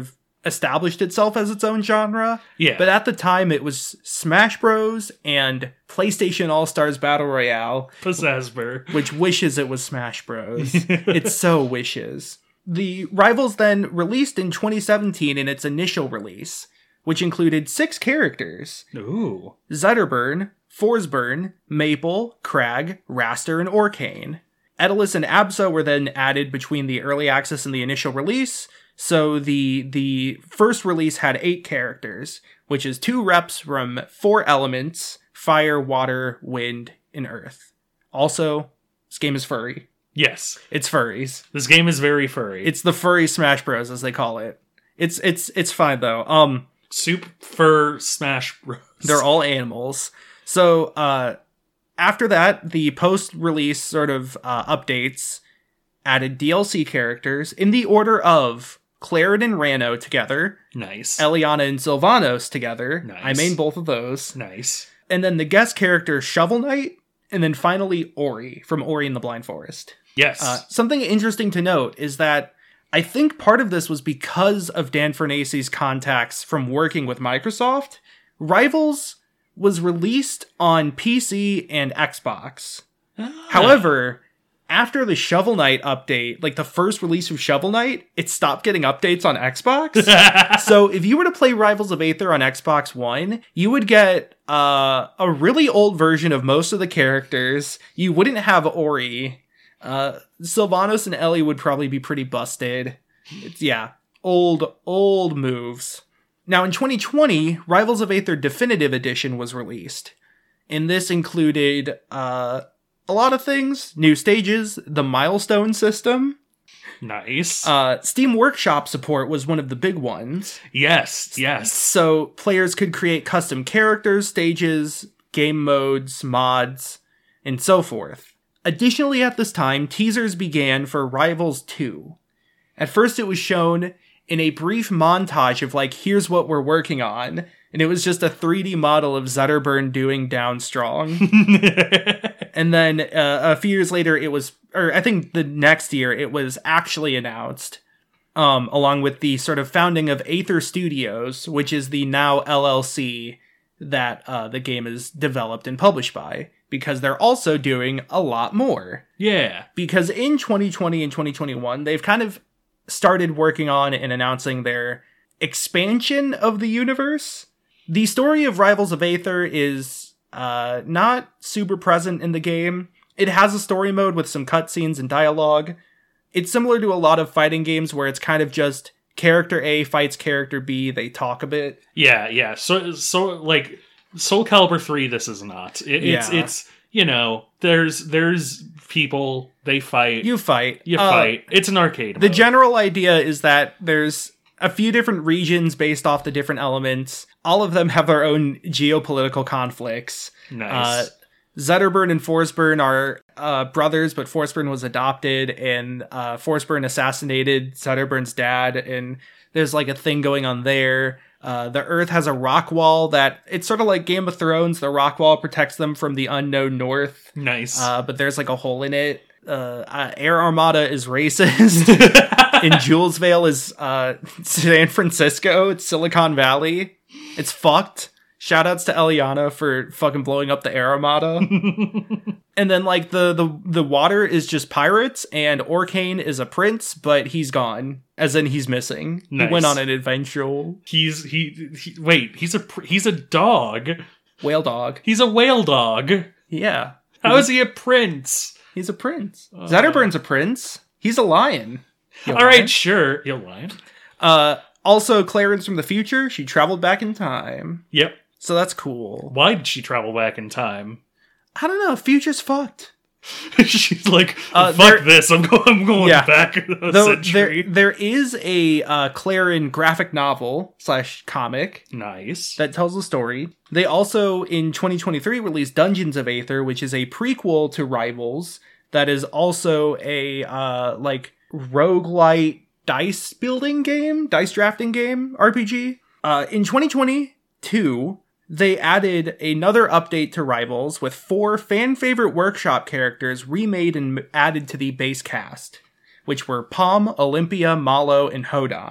established itself as its own genre. Yeah. But at the time, it was Smash Bros. And PlayStation All-Stars Battle Royale, Pizzazz which wishes it was Smash Bros. It so wishes. The Rivals then released in twenty seventeen in its initial release, which included six characters. Ooh. Zetterburn, Forsburn, Maple, Crag, Raster, and Orcane. Edalus and Absa were then added between the early access and the initial release, so the the first release had eight characters, which is two reps from four elements: fire, water, wind, and earth. Also, this game is furry. Yes. It's furries. This game is very furry. It's the furry Smash Bros, as they call it. It's it's it's fine though. Um, Soup Fur Smash Bros. They're all animals. So, uh, after that, the post-release sort of uh, updates added D L C characters in the order of Clarid and Rano together. Nice. Eliana and Sylvanos together. Nice. I main both of those. Nice. And then the guest character Shovel Knight, and then finally Ori from Ori and the Blind Forest. Yes. Uh, something interesting to note is that I think part of this was because of Dan Fernacci's contacts from working with Microsoft. Rivals was released on P C and Xbox. Ah. However, after the Shovel Knight update, like the first release of Shovel Knight, it stopped getting updates on Xbox. So if you were to play Rivals of Aether on Xbox One, you would get uh, a really old version of most of the characters. You wouldn't have Ori. Uh, Sylvanos and Ellie would probably be pretty busted. It's, yeah, old, old moves. Now in twenty twenty, Rivals of Aether Definitive Edition was released. And this included uh, a lot of things. New stages, the milestone system. Nice. Uh, Steam Workshop support was one of the big ones. Yes, yes. So players could create custom characters, stages, game modes, mods, and so forth. Additionally, at this time, teasers began for Rivals two. At first, it was shown in a brief montage of, like, here's what we're working on. And it was just a three D model of Zetterburn doing Down Strong. And then uh, a few years later, it was, or I think the next year, it was actually announced, um, along with the sort of founding of Aether Studios, which is the now L L C that uh, the game is developed and published by. Because they're also doing a lot more. Yeah. Because in twenty twenty and twenty twenty-one, they've kind of started working on and announcing their expansion of the universe. The story of Rivals of Aether is uh, not super present in the game. It has a story mode with some cutscenes and dialogue. It's similar to a lot of fighting games where it's kind of just character A fights character B, they talk a bit. Yeah, yeah. So, so like... Soul Calibur three, this is not. It, it's, Yeah. it's, you know, there's, there's people, they fight. You fight. You Uh, fight. It's an arcade The mode. general idea is that there's a few different regions based off the different elements. All of them have their own geopolitical conflicts. Nice. Uh, Zetterburn and Forsburn are uh, brothers, but Forsburn was adopted, and uh, Forsburn assassinated Zetterburn's dad, and there's like a thing going on there. Uh, the Earth has a rock wall that, it's sort of like Game of Thrones. The rock wall protects them from the unknown north. Nice. Uh, but there's like a hole in it. Uh, uh, Air Armada is racist. And Julesvale is uh, San Francisco. It's Silicon Valley. It's fucked. Shoutouts to Eliana for fucking blowing up the Air Armada. And then like the, the, the water is just pirates, and Orcane is a prince, but he's gone. As in he's missing. Nice. He went on an adventure. he's, he, he, wait, he's a, pr- he's a dog. Whale dog. He's a whale dog. Yeah. How is he a prince? He's a prince. Uh, Zetterburn's a prince. He's a lion. You All lion? right, sure. You're lying. Uh, also, Clarence from the future. She traveled back in time. Yep. So that's cool. Why did she travel back in time? I don't know. Future's fucked. She's like, Uh, fuck there- this. I'm going, I'm going Yeah. back a Though century. there, there is a uh, Clarin graphic novel slash comic Nice. that tells the story. They also, in twenty twenty-three, released Dungeons of Aether, which is a prequel to Rivals that is also a, uh, like, roguelite dice building game, dice drafting game, R P G. Uh, in twenty twenty-two, they added another update to Rivals with four fan-favorite workshop characters remade and added to the base cast, which were Palm, Olympia, Malo, and Hodon.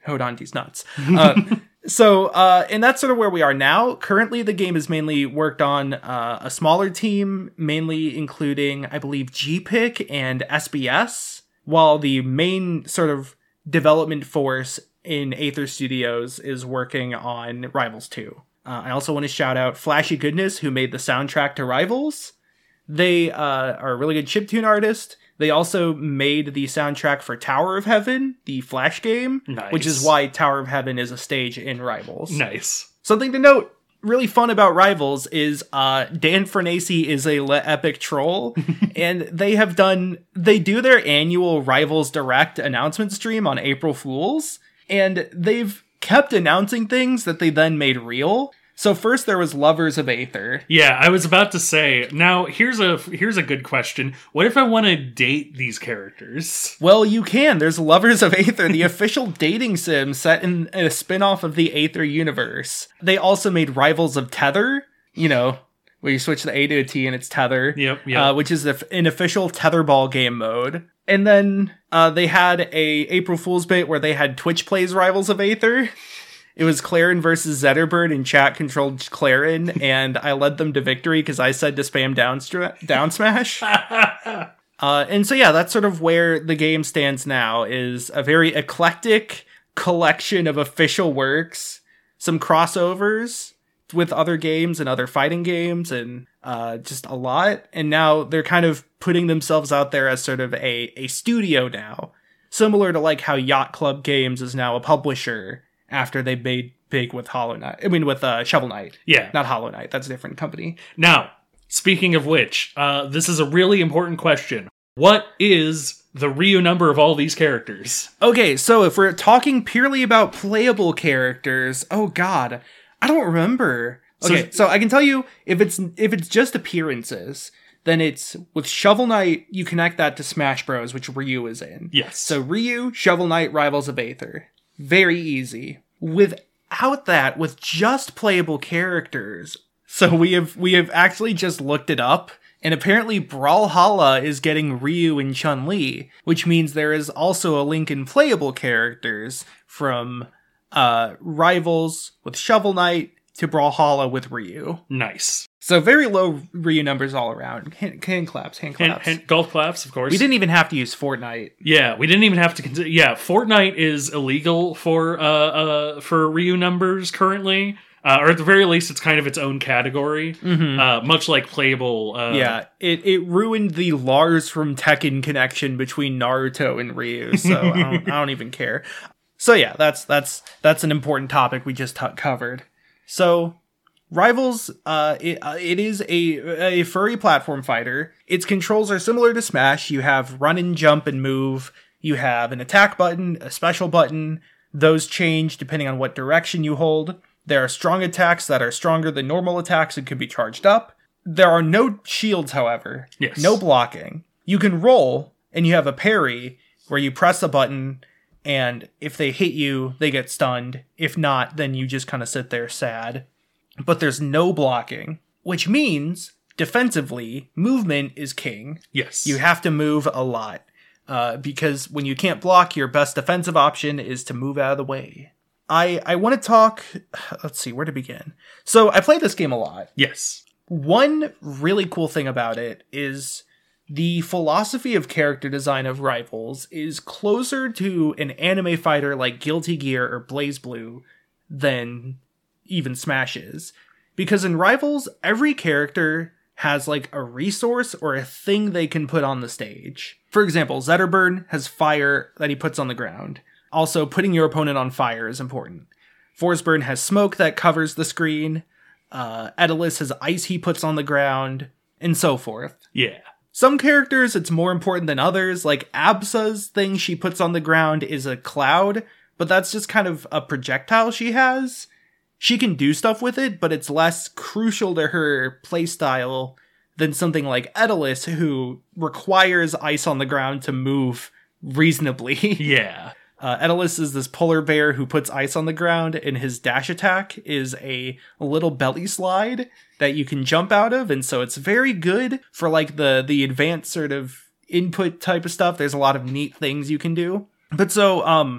Hodanti's nuts. Uh, so, uh, and that's sort of where we are now. Currently, the game is mainly worked on uh, a smaller team, mainly including, I believe, G P I C and S B S, while the main sort of development force in Aether Studios is working on Rivals two. Uh, I also want to shout out Flashy Goodness, who made the soundtrack to Rivals. They uh, are a really good chiptune artist. They also made the soundtrack for Tower of Heaven, the Flash game, nice. Which is why Tower of Heaven is a stage in Rivals. Nice. Something to note, really fun about Rivals is uh, Dan Fernacey is a Le Epic troll, and they have done, they do their annual Rivals Direct announcement stream on April Fools, and they've kept announcing things that they then made real. So first there was Lovers of Aether. Yeah, I was about to say, now here's a here's a good question. What if I want to date these characters? Well, you can. There's Lovers of Aether, the official dating sim set in a spin-off of the Aether universe. They also made Rivals of Tether, you know, where you switch the A to a T and it's Tether. Yep, yep. Uh, which is the, an official tetherball game mode. And then uh, they had a April Fool's bit where they had Twitch plays Rivals of Aether. It was Clarin versus Zetterbird, and chat controlled Clarin, and I led them to victory because I said to spam down, stra- down smash. uh, and so yeah, that's sort of where the game stands now, is a very eclectic collection of official works, some crossovers with other games and other fighting games, and uh, just a lot. And now they're kind of putting themselves out there as sort of a, a studio now, similar to like how Yacht Club Games is now a publisher after they made big with Hollow Knight. I mean, with uh, Shovel Knight. Yeah. Not Hollow Knight. That's a different company. Now, speaking of which, uh, this is a really important question. What is the Ryu number of all these characters? Okay, so if we're talking purely about playable characters, oh god, I don't remember. Okay, so, so I can tell you, if it's if it's just appearances, then it's with Shovel Knight, you connect that to Smash Bros, which Ryu is in. Yes. So Ryu, Shovel Knight, Rivals of Aether. Very easy. Without that, with just playable characters. So we have we have actually just looked it up, and apparently Brawlhalla is getting Ryu and Chun-Li, which means there is also a link in playable characters from uh, Rivals with Shovel Knight to Brawlhalla with Ryu. Nice. So very low Ryu numbers all around. Hand, hand claps, hand claps. Hand, hand, golf claps, of course. We didn't even have to use Fortnite. Yeah, we didn't even have to consider. Yeah, Fortnite is illegal for uh, uh for Ryu numbers currently, uh, or at the very least, it's kind of its own category. Mm-hmm. Uh, much like playable. Uh, yeah, it it ruined the Lars from Tekken connection between Naruto and Ryu. So I, don't, I don't even care. So yeah, that's that's that's an important topic we just t- covered. So. Rivals, uh, it, uh, it is a, a furry platform fighter. Its controls are similar to Smash. You have run and jump and move. You have an attack button, a special button. Those change depending on what direction you hold. There are strong attacks that are stronger than normal attacks and can be charged up. There are no shields, however. Yes. No blocking. You can roll, and you have a parry where you press a button, and if they hit you, they get stunned. If not, then you just kind of sit there sad. But there's no blocking, which means, defensively, movement is king. Yes. You have to move a lot, uh, because when you can't block, your best defensive option is to move out of the way. I, I want to talk... Let's see, where to begin. So, I play this game a lot. Yes. One really cool thing about it is the philosophy of character design of Rivals is closer to an anime fighter like Guilty Gear or BlazBlue than... even Smash is. Because in Rivals, every character has like a resource or a thing they can put on the stage. For example, Zetterbird has fire that he puts on the ground. Also, putting your opponent on fire is important. Forsburn has smoke that covers the screen. Uh, Edalus has ice he puts on the ground, and so forth. Yeah. Some characters, it's more important than others. Like Absa's thing she puts on the ground is a cloud, but that's just kind of a projectile she has. She can do stuff with it, but it's less crucial to her playstyle than something like Edalus, who requires ice on the ground to move reasonably. Yeah. Uh, Edalus is this polar bear who puts ice on the ground, and his dash attack is a little belly slide that you can jump out of, and so it's very good for like the, the advanced sort of input type of stuff. There's a lot of neat things you can do. But so, um...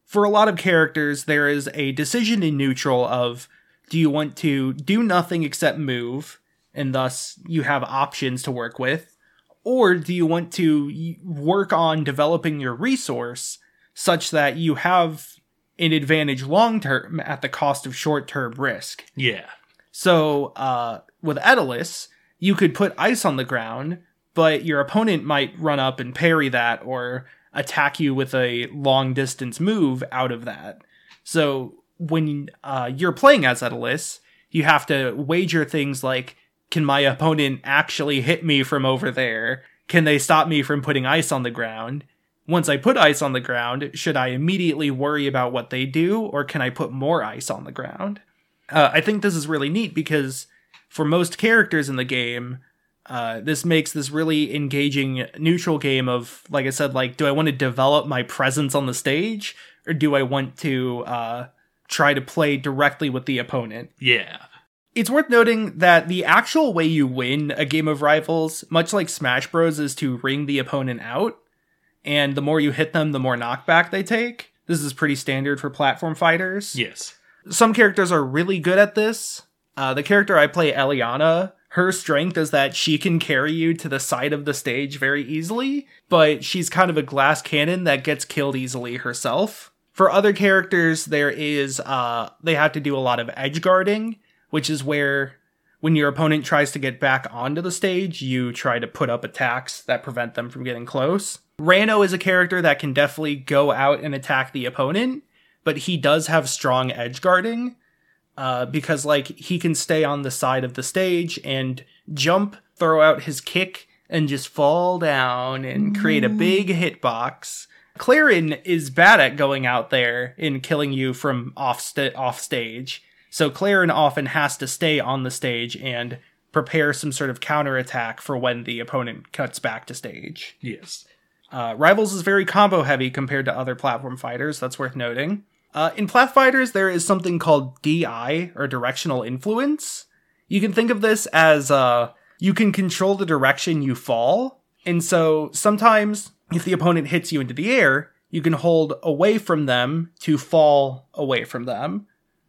for a lot of characters, there is a decision in neutral of, do you want to do nothing except move, and thus you have options to work with, or do you want to work on developing your resource such that you have an advantage long-term at the cost of short-term risk? Yeah. So, uh, with Etalus, you could put ice on the ground, but your opponent might run up and parry that, or attack you with a long-distance move out of that. So, when uh, you're playing as Etalus, you have to wager things like, can my opponent actually hit me from over there? Can they stop me from putting ice on the ground? Once I put ice on the ground, should I immediately worry about what they do, or can I put more ice on the ground? Uh, I think this is really neat because for most characters in the game, uh, this makes this really engaging neutral game of, like I said, like, do I want to develop my presence on the stage, or do I want to uh, try to play directly with the opponent? Yeah. It's worth noting that the actual way you win a game of Rivals, much like Smash Bros, is to ring the opponent out, and the more you hit them, the more knockback they take. This is pretty standard for platform fighters. Yes. Some characters are really good at this. Uh, the character I play, Eliana, her strength is that she can carry you to the side of the stage very easily, but she's kind of a glass cannon that gets killed easily herself. For other characters, there is, uh, they have to do a lot of edge guarding, which is where when your opponent tries to get back onto the stage, you try to put up attacks that prevent them from getting close. Rano is a character that can definitely go out and attack the opponent, but he does have strong edge guarding, uh, because, like, he can stay on the side of the stage and jump, throw out his kick, and just fall down and create a big hitbox. Clarin is bad at going out there and killing you from off, st- off stage, so Clarin often has to stay on the stage and prepare some sort of counterattack for when the opponent cuts back to stage. Yes. Uh, Rivals is very combo heavy compared to other platform fighters, that's worth noting. Uh, in Plat Fighters, there is something called D I, or Directional Influence. You can think of this as, uh, you can control the direction you fall, and so sometimes, if the opponent hits you into the air, you can hold away from them to fall away from them,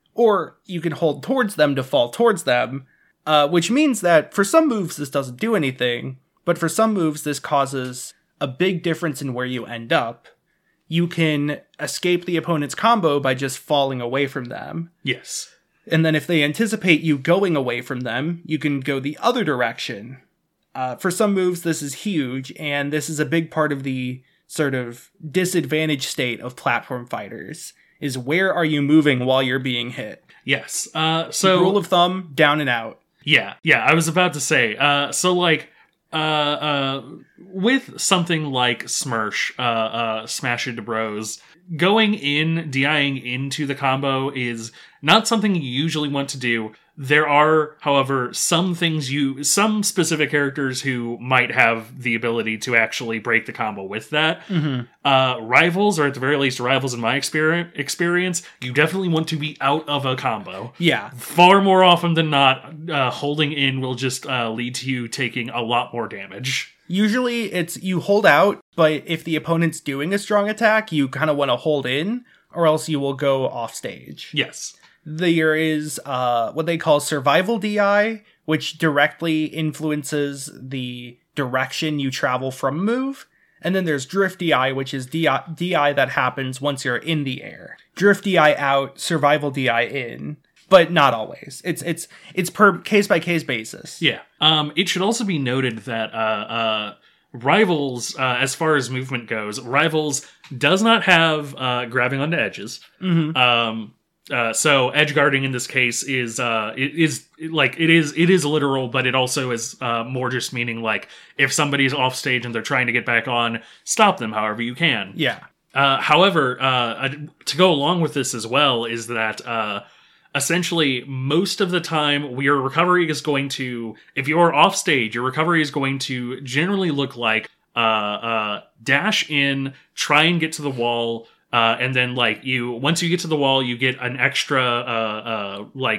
or you can hold towards them to fall towards them, uh, which means that for some moves this doesn't do anything, but for some moves this causes a big difference in where you end up. You can escape the opponent's combo by just falling away from them. Yes. And then if they anticipate you going away from them, you can go the other direction. Uh, for some moves, this is huge, and this is a big part of the sort of disadvantage state of platform fighters, is where are you moving while you're being hit? Yes. Uh, so Rule of thumb, down and out. Yeah, yeah, I was about to say, uh, so, like, uh, uh, with something like Smersh, uh, uh, Smash Into Bros, going in, DIing into the combo is not something you usually want to do. There are, however, some things you, some specific characters who might have the ability to actually break the combo with that. Mm-hmm. Uh, rivals, or at the very least Rivals in my experience, experience, you definitely want to be out of a combo. Yeah. Far more often than not, uh, holding in will just uh, lead to you taking a lot more damage. Usually it's you hold out, but if the opponent's doing a strong attack, you kind of want to hold in, or else you will go off stage. Yes. There is uh, what they call survival D I, which directly influences the direction you travel from a move. And then there's drift D I, which is D I, D I that happens once you're in the air. Drift D I out, survival D I in, but not always. It's it's it's per case by case basis. Yeah. Um, it should also be noted that uh, uh, Rivals, uh, as far as movement goes, Rivals does not have uh, grabbing onto edges. Mm-hmm. Um, Uh, so edge guarding in this case is uh it is like it is it is literal, but it also is uh more just meaning like if somebody's off stage and they're trying to get back on, stop them however you can. Yeah. Uh, however, uh, to go along with this as well is that uh, essentially most of the time your recovery is going to, if you're off stage, your recovery is going to generally look like uh uh dash in, try and get to the wall. Uh, and then, like, you, once you get to the wall, you get an extra, uh, uh, like,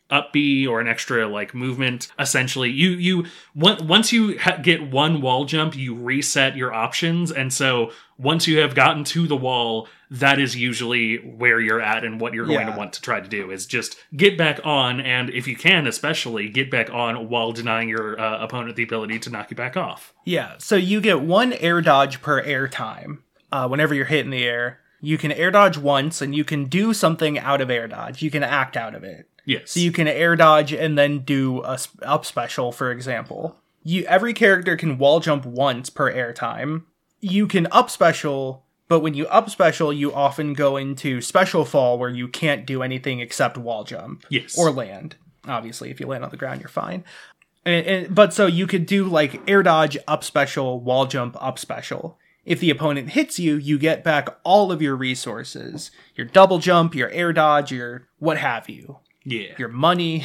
up B or an extra like movement. Essentially, you you on- once you ha- get one wall jump, you reset your options, and so once you have gotten to the wall, that is usually where you're at and what you're going Yeah. to want to try to do is just get back on, and if you can, especially get back on while denying your uh, opponent the ability to knock you back off. Yeah, so you get one air dodge per air time. Uh, whenever you're hit in the air, you can air dodge once, and you can do something out of air dodge. You can act out of it. Yes. So you can air dodge and then do a sp- up special, for example. You every character can wall jump once per air time. You can up special, but when you up special, you often go into special fall where you can't do anything except wall jump. Yes. Or land. Obviously, if you land on the ground, you're fine. And, and, but so you could do like air dodge, up special, wall jump, up special. If the opponent hits you, you get back all of your resources. Your double jump, your air dodge, your what have you. Yeah. Your money.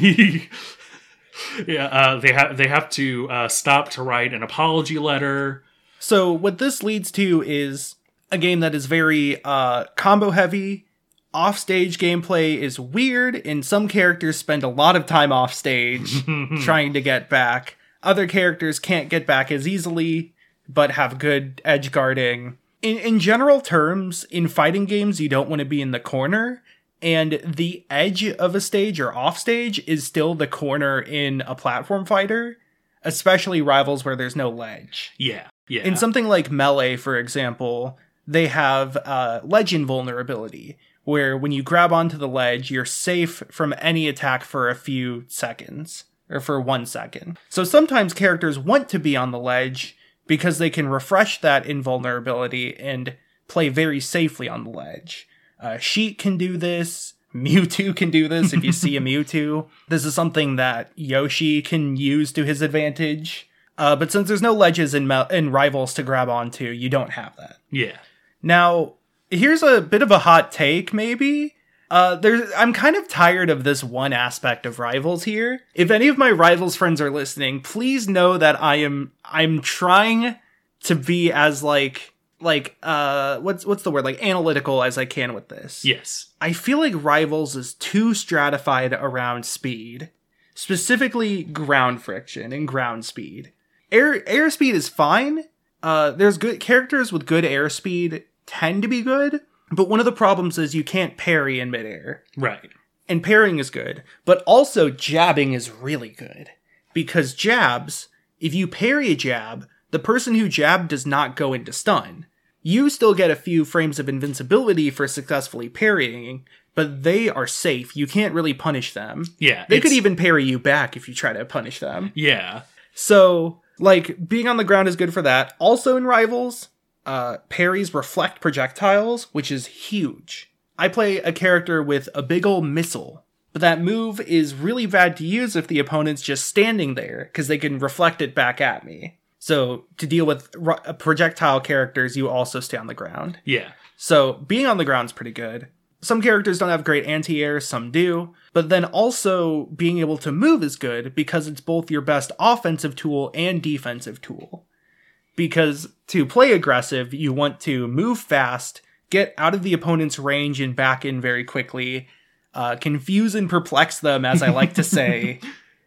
yeah, uh, they have they have to uh, stop to write an apology letter. So what this leads to is a game that is very uh, combo heavy. Offstage gameplay is weird, and some characters spend a lot of time off stage trying to get back. Other characters can't get back as easily, but have good edge guarding. In, in general terms, in fighting games, you don't want to be in the corner, and the edge of a stage or off stage is still the corner in a platform fighter, especially Rivals where there's no ledge. Yeah, yeah. In something like Melee, for example, they have uh, ledge invulnerability, where when you grab onto the ledge, you're safe from any attack for a few seconds, or for one second. So sometimes characters want to be on the ledge because they can refresh that invulnerability and play very safely on the ledge. Uh, Sheik can do this. Mewtwo can do this if you see a Mewtwo. This is something that Yoshi can use to his advantage. Uh, but since there's no ledges in, Mel- in Rivals to grab onto, you don't have that. Yeah. Now, here's a bit of a hot take, maybe. Uh, there's, I'm kind of tired of this one aspect of Rivals here. If any of my Rivals friends are listening, please know that I am I'm trying to be as like like uh what's what's the word like analytical as I can with this. Yes. I feel like Rivals is too stratified around speed, specifically ground friction and ground speed. Air airspeed is fine. Uh, there's good characters with good airspeed tend to be good. But one of the problems is you can't parry in midair. Right. And parrying is good. But also jabbing is really good. Because jabs, if you parry a jab, the person who jabbed does not go into stun. You still get a few frames of invincibility for successfully parrying, but they are safe. You can't really punish them. Yeah. They could even parry you back if you try to punish them. Yeah. So, like, being on the ground is good for that. Also in Rivals, Uh, parries reflect projectiles, which is huge. I play a character with a big ol' missile, but that move is really bad to use if the opponent's just standing there, because they can reflect it back at me. So, to deal with ro- projectile characters, you also stay on the ground. Yeah. So, being on the ground's pretty good. Some characters don't have great anti-air, some do, but then also being able to move is good, because it's both your best offensive tool and defensive tool. Because to play aggressive, you want to move fast, get out of the opponent's range and back in very quickly, uh, confuse and perplex them, as I like to say.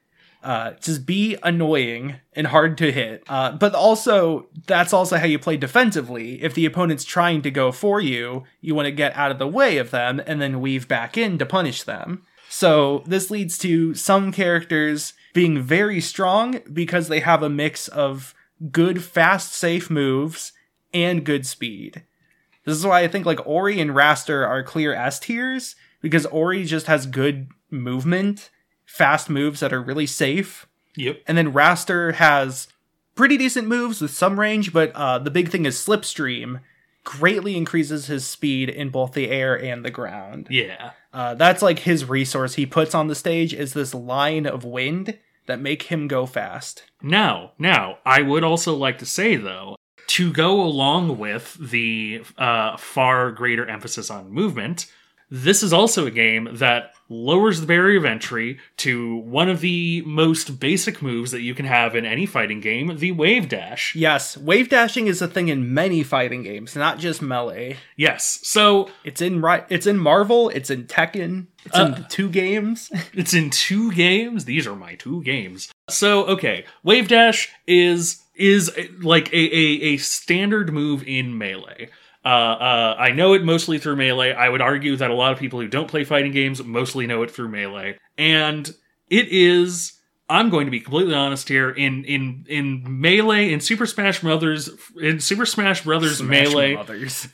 Uh, just be annoying and hard to hit. Uh, but also, that's also how you play defensively. If the opponent's trying to go for you, you want to get out of the way of them and then weave back in to punish them. So this leads to some characters being very strong because they have a mix of good, fast, safe moves and good speed. This is why I think like Ori and Raster are clear S tiers, because Ori just has good movement, fast moves that are really safe. Yep. And then Raster has pretty decent moves with some range, but uh, the big thing is Slipstream greatly increases his speed in both the air and the ground. Yeah. Uh, that's like his resource he puts on the stage is this line of wind that make him go fast. Now, now, I would also like to say, though, to go along with the uh, far greater emphasis on movement, this is also a game that lowers the barrier of entry to one of the most basic moves that you can have in any fighting game, the wave dash. Yes, wave dashing is a thing in many fighting games, not just Melee. Yes, so It's in Ri- it's in Marvel, it's in Tekken, it's Uh, in two games. it's in two games. These are my two games. So, okay, wave dash is is like a, a, a standard move in Melee. Uh, uh, I know it mostly through Melee. I would argue that a lot of people who don't play fighting games mostly know it through Melee. And it is, I'm going to be completely honest here, in in in Melee, in Super Smash Brothers, in Super Smash Brothers Smash Melee, Mothers.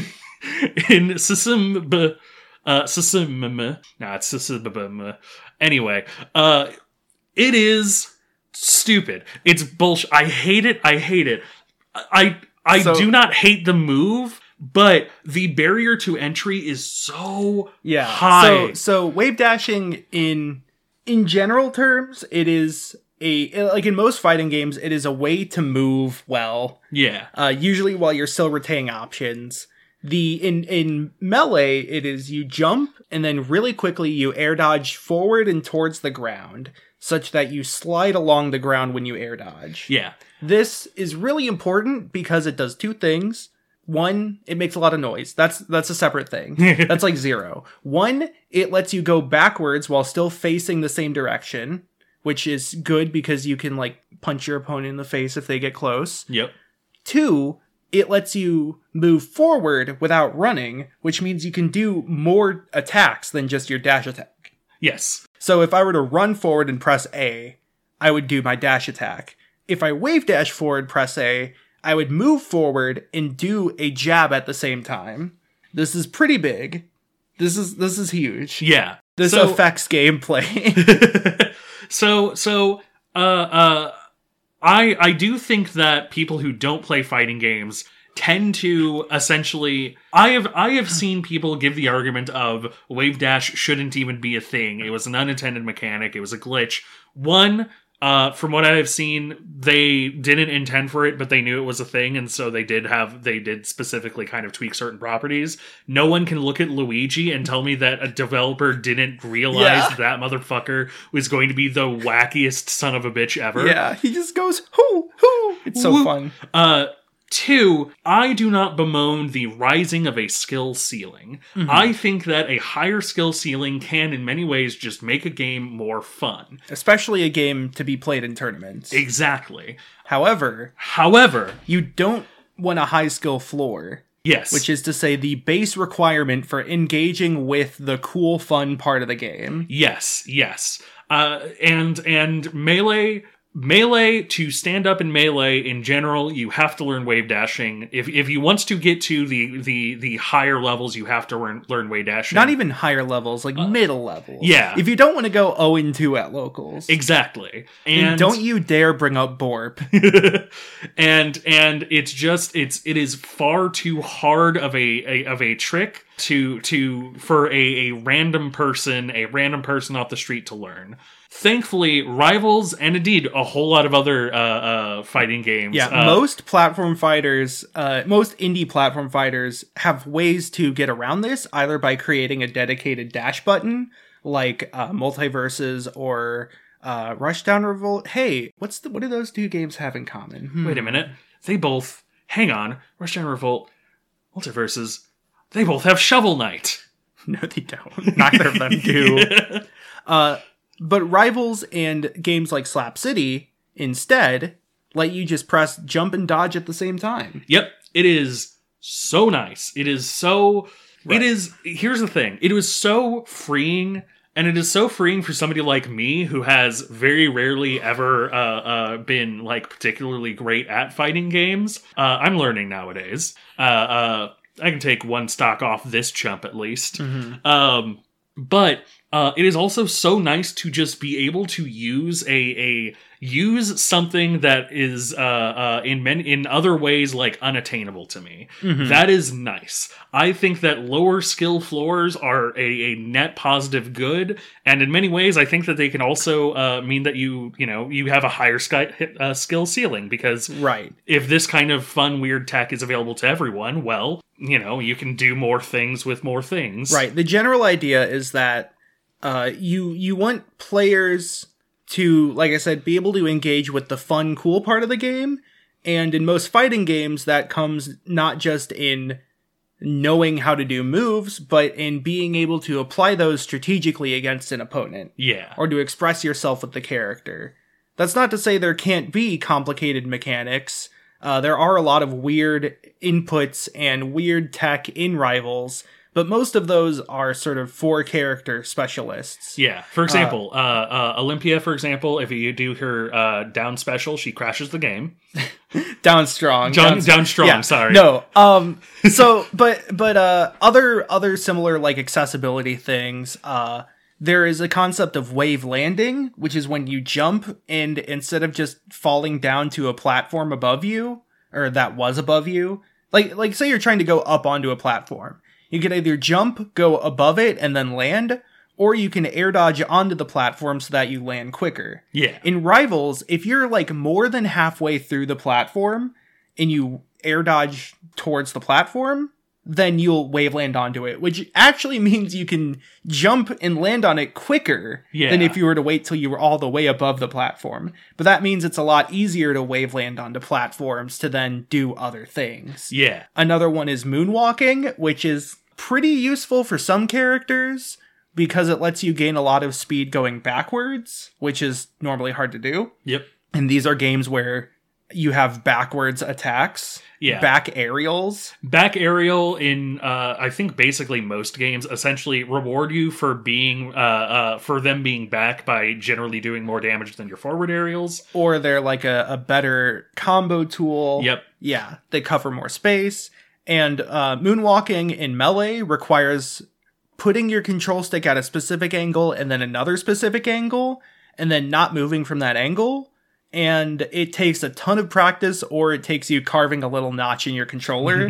in System, uh, System, nah, it's System. Anyway, uh, it is stupid. It's bullshit. I hate it. I hate it. I I So- do not hate the move, but the barrier to entry is so Yeah. high. So so wave dashing in in general terms, it is a like in most fighting games, it is a way to move well. yeah. Uh, usually while you're still retaining options. The in in Melee, it is you jump and then really quickly you air dodge forward and towards the ground, such that you slide along the ground when you air dodge. Yeah. This is really important because it does two things. One, it makes a lot of noise. That's that's a separate thing. That's like zero. One, it lets you go backwards while still facing the same direction, which is good because you can like punch your opponent in the face if they get close. Yep. Two, it lets you move forward without running, which means you can do more attacks than just your dash attack. Yes. So if I were to run forward and press A, I would do my dash attack. If I wave dash forward, press A, I would move forward and do a jab at the same time. This is pretty big. This is this is huge. Yeah. This So- affects gameplay. so so uh uh I I do think that people who don't play fighting games tend to essentially I have I have seen people give the argument of wave dash shouldn't even be a thing. It was an unintended mechanic, it was a glitch. One, uh from what I've seen, they didn't intend for it, but they knew it was a thing, and so they did have they did specifically kind of tweak certain properties. No one can look at Luigi and tell me that a developer didn't realize Yeah. that motherfucker was going to be the wackiest son of a bitch ever. Yeah, he just goes, hoo, hoo. It's so Woo. fun. Uh, two, I do not bemoan the rising of a skill ceiling. Mm-hmm. I think that a higher skill ceiling can, in many ways, just make a game more fun. Especially a game to be played in tournaments. Exactly. However, However, you don't want a high skill floor, yes. which is to say the base requirement for engaging with the cool, fun part of the game. Yes, yes. Uh, and and melee melee to stand up in melee in general, you have to learn wave dashing. If if you want to get to the the the higher levels, you have to learn learn wave dashing. Not even higher levels, like middle levels. yeah. If you don't want to go oh and two at locals, exactly. and And don't you dare bring up Borp. and and it's just it's it is far too hard of a, a of a trick to to for a, a random person a random person off the street to learn. Thankfully, Rivals and indeed a whole lot of other uh, uh, fighting games. Yeah, uh, most platform fighters, uh, most indie platform fighters have ways to get around this, either by creating a dedicated dash button, like uh, Multiverses or uh, Rushdown Revolt. Hey, what's the, what do those two games have in common? Hmm. Wait a minute, they both hang on. Rushdown Revolt, Multiverses, they both have Shovel Knight. No, they don't. Neither of them do. Uh, but Rivals and games like Slap City instead let you just press jump and dodge at the same time. Yep, it is so nice. It is so. Right. It is. Here's the thing. It was so freeing, and it is so freeing for somebody like me who has very rarely ever uh, uh, been like particularly great at fighting games. Uh, I'm learning nowadays. Uh, uh, I can take one stock off this chump at least. Mm-hmm. Um, but Uh, it is also so nice to just be able to use a a use something that is uh, uh, in many in other ways like unattainable to me. Mm-hmm. That is nice. I think that lower skill floors are a, a net positive good, and in many ways, I think that they can also uh, mean that you you know you have a higher sky, uh, skill ceiling, because right. if this kind of fun weird tech is available to everyone, well, you know you can do more things with more things. Right. The general idea is that uh, you you want players to, like I said, be able to engage with the fun, cool part of the game. And in most fighting games, that comes not just in knowing how to do moves, but in being able to apply those strategically against an opponent. Yeah. Or to express yourself with the character. That's not to say there can't be complicated mechanics. Uh, there are a lot of weird inputs and weird tech in Rivals, but most of those are sort of for character specialists. Yeah. For example, uh, uh, uh, Olympia, for example, if you do her uh, down special, she crashes the game. down strong. Down, down, down strong, yeah, sorry. No. Um, so, but, but uh, other, other similar like accessibility things, uh, there is a concept of wave landing, which is when you jump and instead of just falling down to a platform above you, or that was above you, like, like say you're trying to go up onto a platform. You can either jump, go above it, and then land, or you can air dodge onto the platform so that you land quicker. Yeah. In Rivals, if you're like more than halfway through the platform and you air dodge towards the platform, then you'll wave land onto it, which actually means you can jump and land on it quicker yeah. than if you were to wait till you were all the way above the platform. But that means it's a lot easier to wave land onto platforms to then do other things. Yeah. Another one is moonwalking, which is pretty useful for some characters because it lets you gain a lot of speed going backwards, which is normally hard to do. Yep. And these are games where you have backwards attacks. Yeah. Back aerials. Back aerial in, uh, I think basically most games essentially reward you for being, uh, uh, for them being back by generally doing more damage than your forward aerials. Or they're like a, a better combo tool. Yep. Yeah. They cover more space. And uh, moonwalking in Melee requires putting your control stick at a specific angle and then another specific angle, and then not moving from that angle. And it takes a ton of practice, or it takes you carving a little notch in your controller.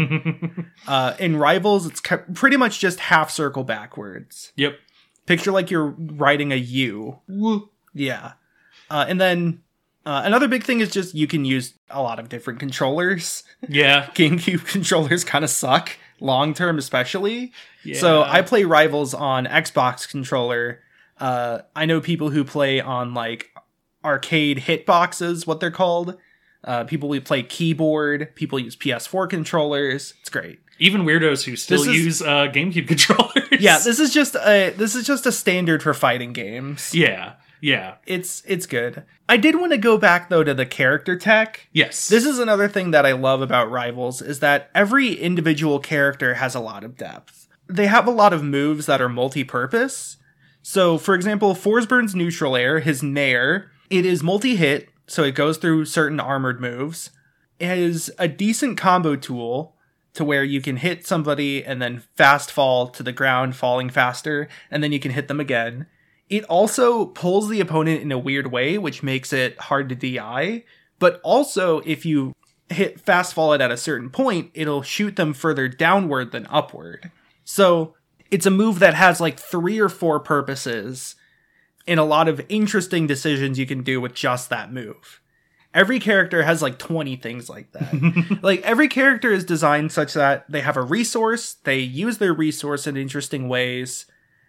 uh, in Rivals, it's ca- pretty much just half circle backwards. Yep. Picture like you're riding a U. Yeah. Uh, and then uh, another big thing is just you can use a lot of different controllers. Yeah. GameCube controllers kind of suck, long term especially. Yeah. So I play Rivals on Xbox controller. Uh, I know people who play on like arcade hitboxes, what they're called. Uh, people who play keyboard. People use P S four controllers. It's great. Even weirdos who still This is- use uh, GameCube controllers. Yeah, this is just a this is just a standard for fighting games. Yeah. Yeah. It's it's good. I did want to go back though to the character tech. Yes. This is another thing that I love about Rivals is that every individual character has a lot of depth. They have a lot of moves that are multi-purpose. So, for example, Forsburn's Neutral Air, his Nair, it is multi-hit, so it goes through certain armored moves. It is a decent combo tool to where you can hit somebody and then fast fall to the ground, falling faster, and then you can hit them again. It also pulls the opponent in a weird way, which makes it hard to D I. But also, if you hit fast fall it at a certain point, it'll shoot them further downward than upward. So it's a move that has like three or four purposes and a lot of interesting decisions you can do with just that move. Every character has like twenty things like that. Like every character is designed such that they have a resource, they use their resource in interesting ways,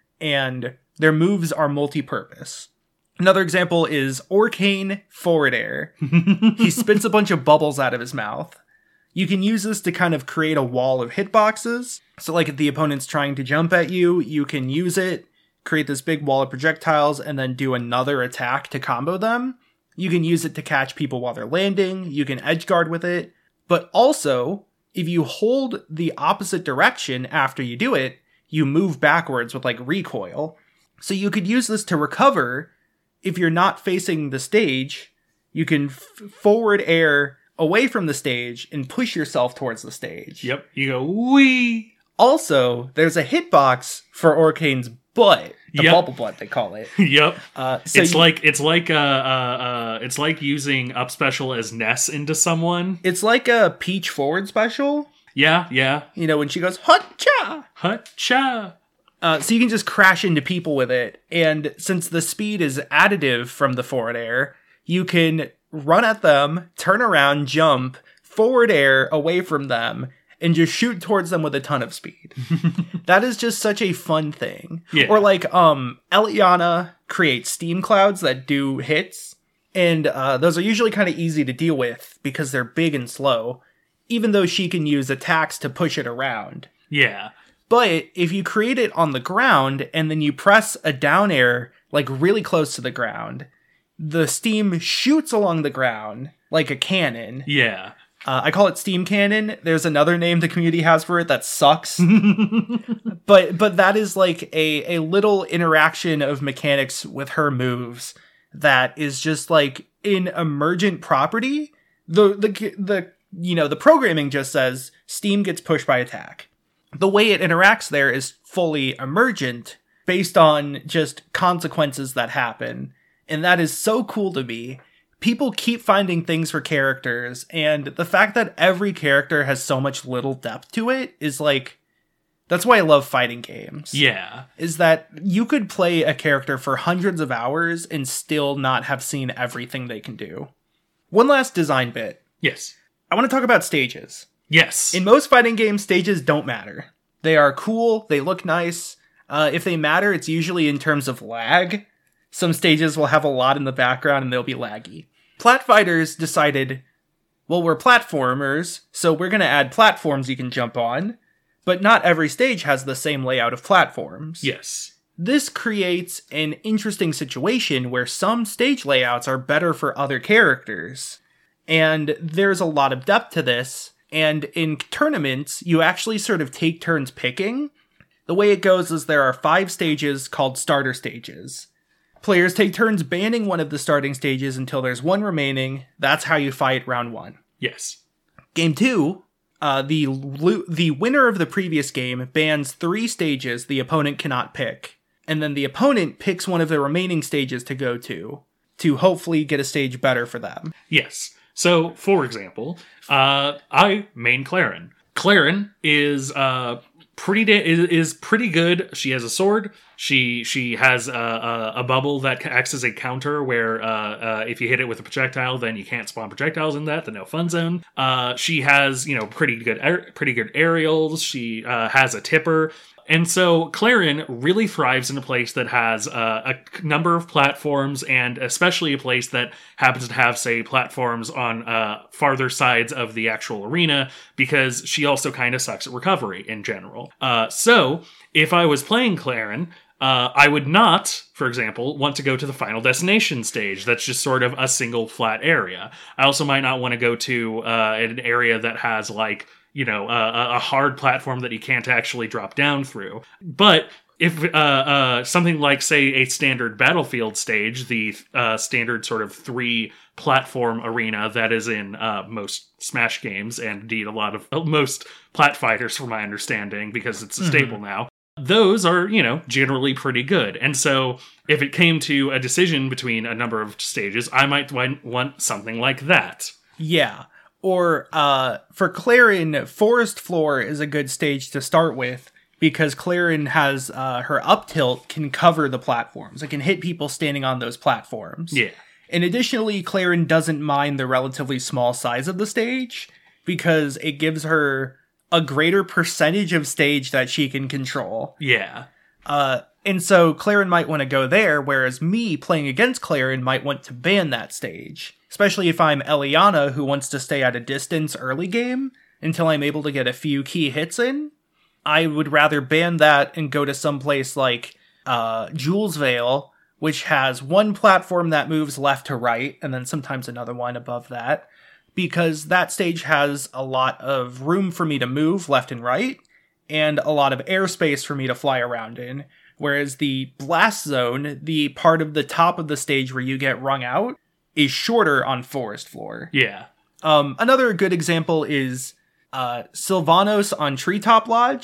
and their moves are multi-purpose. Another example is Orcane Forward Air. He spits a bunch of bubbles out of his mouth. You can use this to kind of create a wall of hitboxes. So like if the opponent's trying to jump at you, you can use it, create this big wall of projectiles, and then do another attack to combo them. You can use it to catch people while they're landing. You can edge guard with it. But also, if you hold the opposite direction after you do it, you move backwards with like recoil. So you could use this to recover. If you're not facing the stage, you can f- forward air away from the stage and push yourself towards the stage. Yep. You go, wee. Also, there's a hitbox for Orcane's butt. The Yep. bubble butt, they call it. Yep. Uh, so it's you- like it's like uh, uh uh it's like using up special as Ness into someone. It's like a Peach forward special. Yeah, yeah. You know, when she goes, hut-cha! Hut-cha. Uh, so you can just crash into people with it. And since the speed is additive from the forward air, you can run at them, turn around, jump, forward air away from them, and just shoot towards them with a ton of speed. That is just such a fun thing. Yeah. Or like, um, Eliana creates steam clouds that do hits. And uh, those are usually kind of easy to deal with because they're big and slow, even though she can use attacks to push it around. Yeah. But if you create it on the ground and then you press a down air, like really close to the ground, the steam shoots along the ground like a cannon. Yeah. Uh, I call it steam cannon. There's another name the community has for it that sucks. but but that is like a, a little interaction of mechanics with her moves that is just like an emergent property. The the the you know, the programming just says steam gets pushed by attack. The way it interacts there is fully emergent based on just consequences that happen. And that is so cool to me. People keep finding things for characters, and the fact that every character has so much little depth to it is like, that's why I love fighting games. Yeah. Is that you could play a character for hundreds of hours and still not have seen everything they can do. One last design bit. Yes. I want to talk about stages. Yes. In most fighting games, stages don't matter. They are cool, they look nice. Uh, if they matter, it's usually in terms of lag. Some stages will have a lot in the background and they'll be laggy. Platfighters decided, well, we're platformers, so we're going to add platforms you can jump on, but not every stage has the same layout of platforms. Yes. This creates an interesting situation where some stage layouts are better for other characters. And there's a lot of depth to this, and in tournaments, you actually sort of take turns picking. The way it goes is there are five stages called starter stages. Players take turns banning one of the starting stages until there's one remaining. That's how you fight round one. Yes. Game two, uh, the lo- the winner of the previous game bans three stages the opponent cannot pick. And then the opponent picks one of the remaining stages to go to, to hopefully get a stage better for them. Yes. So, for example, uh, I main Clarin. Clarin is uh pretty da- is, is pretty good. She has a sword. She she has a, a, a bubble that acts as a counter where uh, uh, if you hit it with a projectile, then you can't spawn projectiles in that. The no fun zone. Uh, she has you know pretty good aer- pretty good aerials. She uh, has a tipper. And so Clarin really thrives in a place that has uh, a number of platforms, and especially a place that happens to have, say, platforms on uh, farther sides of the actual arena, because she also kind of sucks at recovery in general. Uh, so if I was playing Clarin, uh, I would not, for example, want to go to the final destination stage. That's just sort of a single flat area. I also might not want to go to uh, an area that has, like, you know, uh, a hard platform that you can't actually drop down through. But if uh, uh, something like, say, a standard Battlefield stage, the uh, standard sort of three platform arena that is in uh, most Smash games, and indeed a lot of uh, most Plat Fighters, from my understanding, because it's a staple mm-hmm. now, those are, you know, generally pretty good. And so if it came to a decision between a number of stages, I might want something like that. Yeah. Or, uh, for Clarin, Forest Floor is a good stage to start with, because Clarin has, uh, her up tilt can cover the platforms. It can hit people standing on those platforms. Yeah. And additionally, Clarin doesn't mind the relatively small size of the stage, because it gives her a greater percentage of stage that she can control. Yeah. Uh, and so Clarin might want to go there, whereas me playing against Clarin might want to ban that stage. Especially if I'm Eliana, who wants to stay at a distance early game until I'm able to get a few key hits in. I would rather ban that and go to someplace like uh, Jules Vale, which has one platform that moves left to right, and then sometimes another one above that, because that stage has a lot of room for me to move left and right, and a lot of airspace for me to fly around in. Whereas the Blast Zone, the part of the top of the stage where you get wrung out, is shorter on Forest Floor. Yeah. Um, another good example is uh, Sylvanos on Treetop Lodge.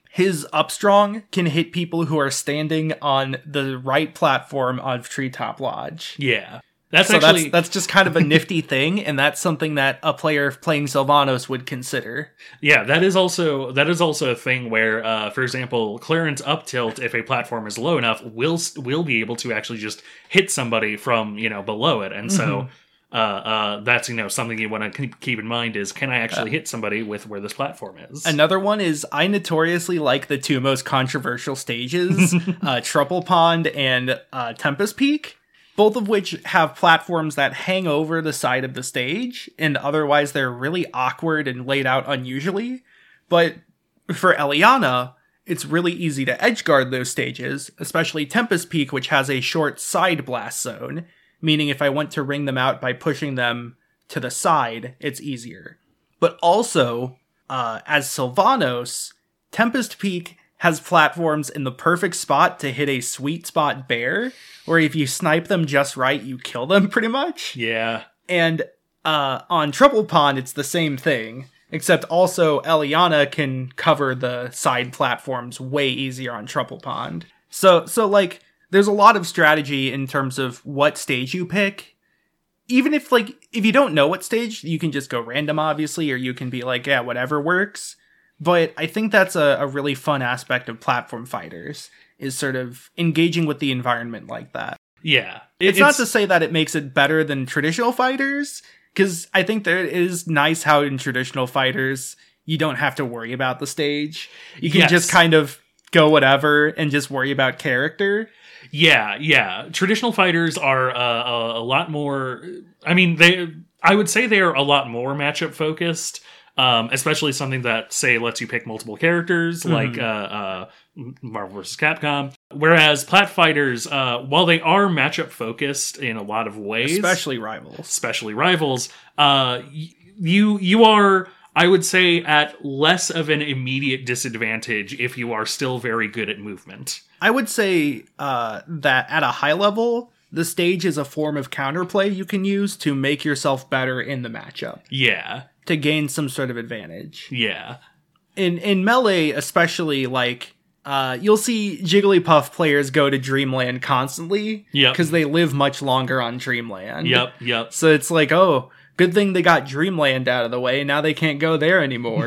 his upstrong can hit people who are standing on the right platform of Treetop Lodge. Yeah. That's so actually that's that's just kind of a nifty thing, and that's something that a player playing Sylvanos would consider. Yeah, that is also that is also a thing where, uh, for example, clearance up tilt, if a platform is low enough, will will be able to actually just hit somebody from, you know, below it, and so uh, uh, that's, you know, something you want to keep in mind is, can I actually hit somebody with where this platform is? Another one is, I notoriously like the two most controversial stages, uh, Trouble Pond and uh, Tempest Peak. Both of which have platforms that hang over the side of the stage, and otherwise they're really awkward and laid out unusually. But for Eliana, it's really easy to edgeguard those stages, especially Tempest Peak, which has a short side blast zone, meaning if I want to ring them out by pushing them to the side, it's easier. But also, uh, as Sylvanos, Tempest Peak has platforms in the perfect spot to hit a sweet spot bear, where if you snipe them just right, you kill them pretty much. Yeah. And uh, on Trouble Pond, it's the same thing, except also Eliana can cover the side platforms way easier on Trouble Pond. So, so like, there's a lot of strategy in terms of what stage you pick. Even if, like, if you don't know what stage, you can just go random, obviously, or you can be like, yeah, whatever works. But I think that's a, a really fun aspect of platform fighters, is sort of engaging with the environment like that. Yeah. It, it's, it's not to say that it makes it better than traditional fighters, because I think there is nice how in traditional fighters, you don't have to worry about the stage. You can yes. just kind of go whatever and just worry about character. Yeah, yeah. Traditional fighters are uh, a, a lot more... I mean, they. I would say they're a lot more matchup focused. Um, especially something that, say, lets you pick multiple characters, mm-hmm. like uh, uh, Marvel versus. Capcom. Whereas Plat Fighters, uh, while they are matchup focused in a lot of ways, especially Rivals, especially Rivals, uh, y- you you are, I would say, at less of an immediate disadvantage if you are still very good at movement. I would say uh, that at a high level, the stage is a form of counterplay you can use to make yourself better in the matchup. Yeah. To gain some sort of advantage. Yeah. In in Melee, especially, like, uh, you'll see Jigglypuff players go to Dreamland constantly. Yep. Because they live much longer on Dreamland. Yep, yep. So it's like, oh, good thing they got Dreamland out of the way. Now they can't go there anymore.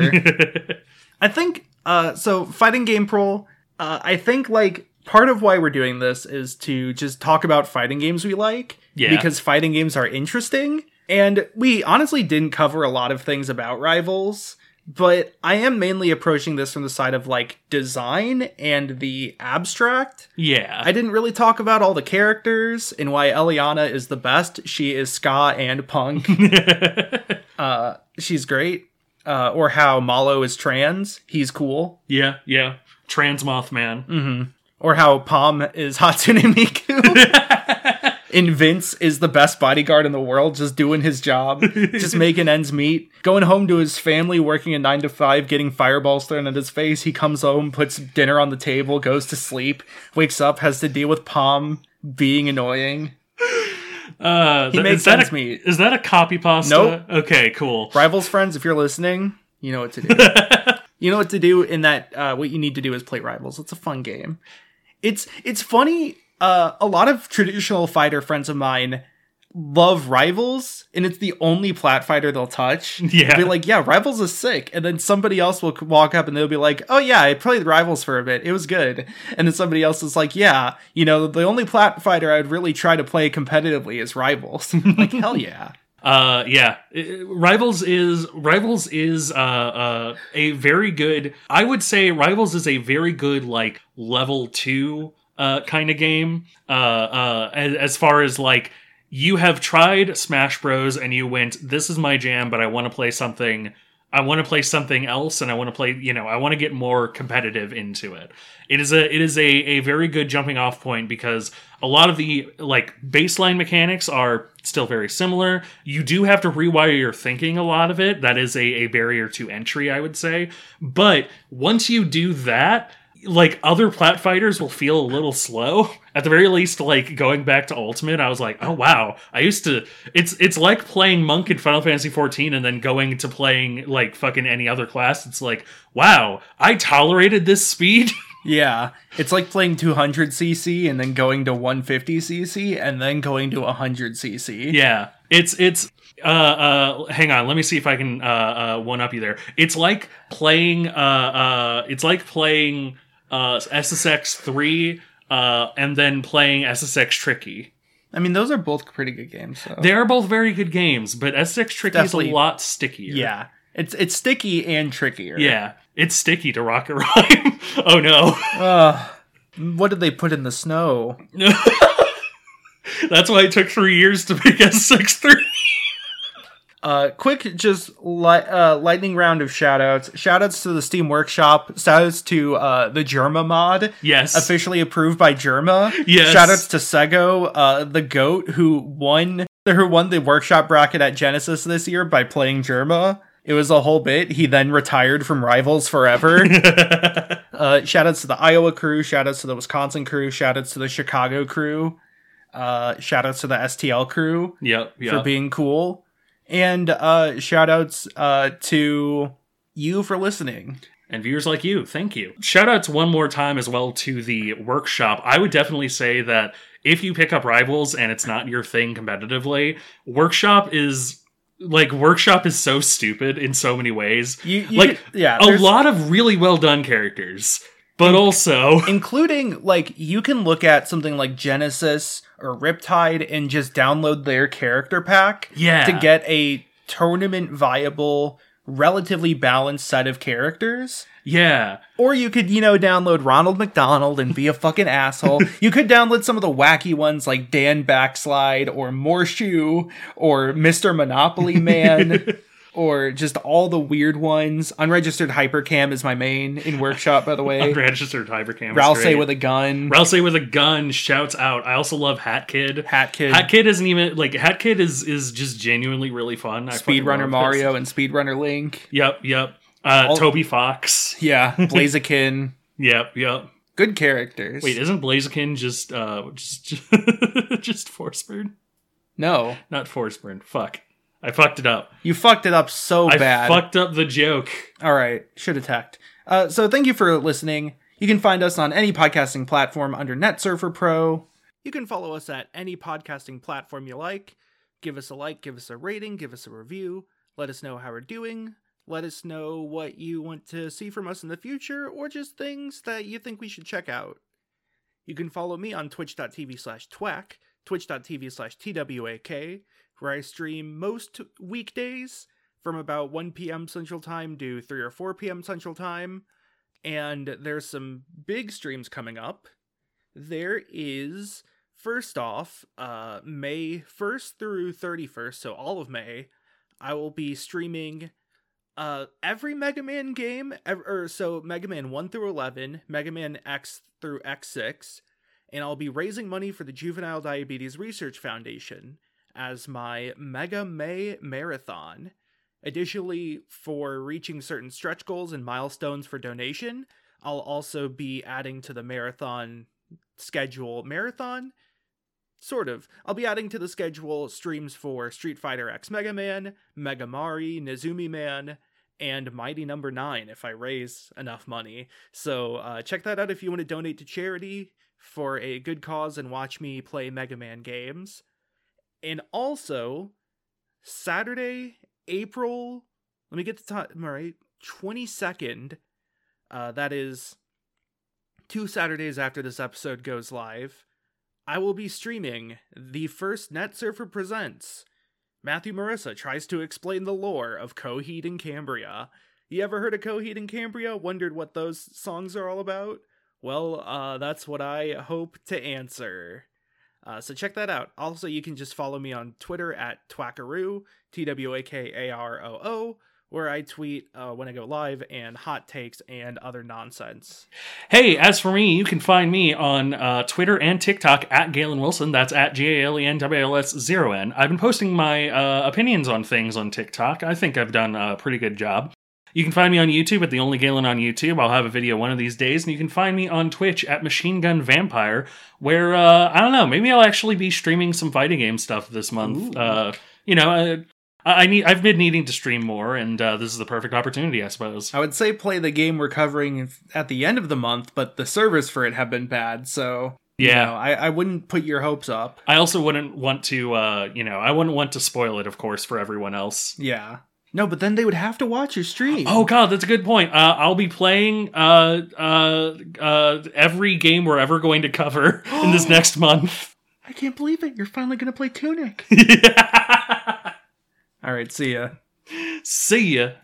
I think, uh, so Fighting Game Pro, uh, I think, like, part of why we're doing this is to just talk about fighting games we like. Yeah. Because fighting games are interesting. And we honestly didn't cover a lot of things about Rivals, but I am mainly approaching this from the side of, like, design and the abstract. Yeah. I didn't really talk about all the characters and why Eliana is the best. She is ska and punk. uh, she's great. Uh, or how Malo is trans. He's cool. Yeah, yeah. Trans Mothman. Mm-hmm. Or how Palm is Hatsune Miku. And Vince is the best bodyguard in the world, just doing his job, just making ends meet, going home to his family, working a nine to five, getting fireballs thrown at his face. He comes home, puts dinner on the table, goes to sleep, wakes up, has to deal with Palm being annoying. Uh, he th- makes is that ends a, meet. Is that a copy pasta? Nope. Okay, cool. Rivals friends, if you're listening, you know what to do. You know what to do in that, uh, what you need to do is play Rivals. It's a fun game. It's, it's funny. Uh, a lot of traditional fighter friends of mine love Rivals, and it's the only plat fighter they'll touch. Yeah. They'll be like, yeah, Rivals is sick. And then somebody else will walk up and they'll be like, oh yeah, I played Rivals for a bit. It was good. And then somebody else is like, yeah, you know, the only plat fighter I'd really try to play competitively is Rivals. Like, hell yeah. Uh, yeah, it, Rivals is, Rivals is, uh, uh, a very good, I would say Rivals is a very good, like, level two, uh, kind of game. Uh, uh, as, as far as, like, you have tried Smash Bros. And you went, this is my jam, but I want to play something, I want to play something else, and I want to play, you know, I want to get more competitive into it. It is a, it is a, a very good jumping off point because a lot of the, like, baseline mechanics are still very similar. You do have to rewire your thinking a lot of it. That is a, a barrier to entry, I would say. But once you do that, like other plat fighters will feel a little slow. At the very least, like going back to Ultimate, I was like, oh wow, I used to. It's it's like playing Monk in Final Fantasy fourteen and then going to playing like fucking any other class. It's like, wow, I tolerated this speed. Yeah, it's like playing two hundred c c and then going to one fifty c c and then going to one hundred c c. Yeah, it's it's. Uh, uh, hang on, let me see if I can uh, uh one up you there. It's like playing uh uh, it's like playing uh S S X three uh and then playing S S X Tricky. I mean, those are both pretty good games. So. They are both very good games, but S S X Tricky Definitely, is a lot stickier. Yeah, it's it's sticky and trickier. Yeah, it's sticky to Rocket Rhyme. Oh no. Uh, what did they put in the snow? That's why it took three years to make S S X three. Uh, quick, just li- uh, lightning round of shoutouts. Shoutouts to the Steam Workshop. Shoutouts to uh, the Germa mod. Yes. Officially approved by Germa. Yes. Shoutouts to Sego, uh, the goat who won who won the workshop bracket at Genesis this year by playing Germa. It was a whole bit. He then retired from Rivals forever. uh, shoutouts to the Iowa crew. Shoutouts to the Wisconsin crew. Shoutouts to the Chicago crew. Uh, shoutouts to the S T L crew. Yep. Yep. For being cool. And uh, shout-outs uh, to you for listening. And viewers like you, thank you. Shout-outs one more time as well to the Workshop. I would definitely say that if you pick up Rivals and it's not your thing competitively, Workshop is... Like, Workshop is so stupid in so many ways. You, you like, could, yeah, a lot of really well-done characters. But also... Including, like, you can look at something like Genesis or Riptide and just download their character pack yeah. to get a tournament-viable, relatively balanced set of characters. Yeah. Or you could, you know, download Ronald McDonald and be a fucking asshole. You could download some of the wacky ones like Dan Backslide or Morshoe or Mister Monopoly Man. Or just all the weird ones. Unregistered Hypercam is my main in Workshop, by the way. Unregistered Hypercam. Ralsei with a gun. Ralsei with a gun shouts out. I also love Hat Kid. Hat Kid. Hat Kid isn't even like Hat Kid is is just genuinely really fun. Speedrunner Mario and Speedrunner Link. Yep, yep. Uh, all- Toby Fox. Yeah, Blaziken. Yep, yep. Good characters. Wait, isn't Blaziken just uh just just Forceburn? No, not Forceburn. Fuck. I fucked it up. You fucked it up so I bad. I fucked up the joke. All right. Should have tacked. Uh, so thank you for listening. You can find us on any podcasting platform under NetSurfer Pro. You can follow us at any podcasting platform you like. Give us a like, give us a rating, give us a review. Let us know how we're doing. Let us know what you want to see from us in the future, or just things that you think we should check out. You can follow me on twitch.tv slash twack, twitch.tv slash twak, where I stream most weekdays from about one p.m. Central Time to three or four p.m. Central Time. And there's some big streams coming up. There is, first off, uh, May first through thirty-first, so all of May, I will be streaming uh, every Mega Man game, ever, or so Mega Man one through eleven, Mega Man X through X six, and I'll be raising money for the Juvenile Diabetes Research Foundation as my Mega May Marathon. Additionally, for reaching certain stretch goals and milestones for donation, I'll also be adding to the marathon schedule. Marathon? Sort of. I'll be adding to the schedule streams for Street Fighter X Mega Man, Mega Mari, Nezumi Man, and Mighty Number nine if I raise enough money. So uh, check that out if you want to donate to charity for a good cause and watch me play Mega Man games. And also, Saturday, April, let me get the time right, twenty-second, uh, that is two Saturdays after this episode goes live, I will be streaming the first NetSurfer Presents. Matthew Marissa tries to explain the lore of Coheed and Cambria. You ever heard of Coheed and Cambria? Wondered what those songs are all about? Well, uh, that's what I hope to answer. Uh, so check that out. Also, you can just follow me on Twitter at Twackaroo, T W A K A R O O, where I tweet uh, when I go live and hot takes and other nonsense. Hey, as for me, you can find me on uh, Twitter and TikTok at Galen Wilson. That's at G A L E N W L S zero N. I've been posting my uh, opinions on things on TikTok. I think I've done a pretty good job. You can find me on YouTube at The Only Galen on YouTube. I'll have a video one of these days. And you can find me on Twitch at Machine Gun Vampire, where, uh, I don't know, maybe I'll actually be streaming some fighting game stuff this month. Uh, you know, I, I need, I've been needing to stream more, and uh, this is the perfect opportunity, I suppose. I would say play the game we're covering at the end of the month, but the servers for it have been bad, so... Yeah. You know, I, I wouldn't put your hopes up. I also wouldn't want to, uh, you know, I wouldn't want to spoil it, of course, for everyone else. Yeah. No, but then they would have to watch your stream. Oh god, that's a good point. Uh, I'll be playing uh, uh, uh, every game we're ever going to cover in this next month. I can't believe it. You're finally going to play Tunic. Yeah. All right, see ya. See ya.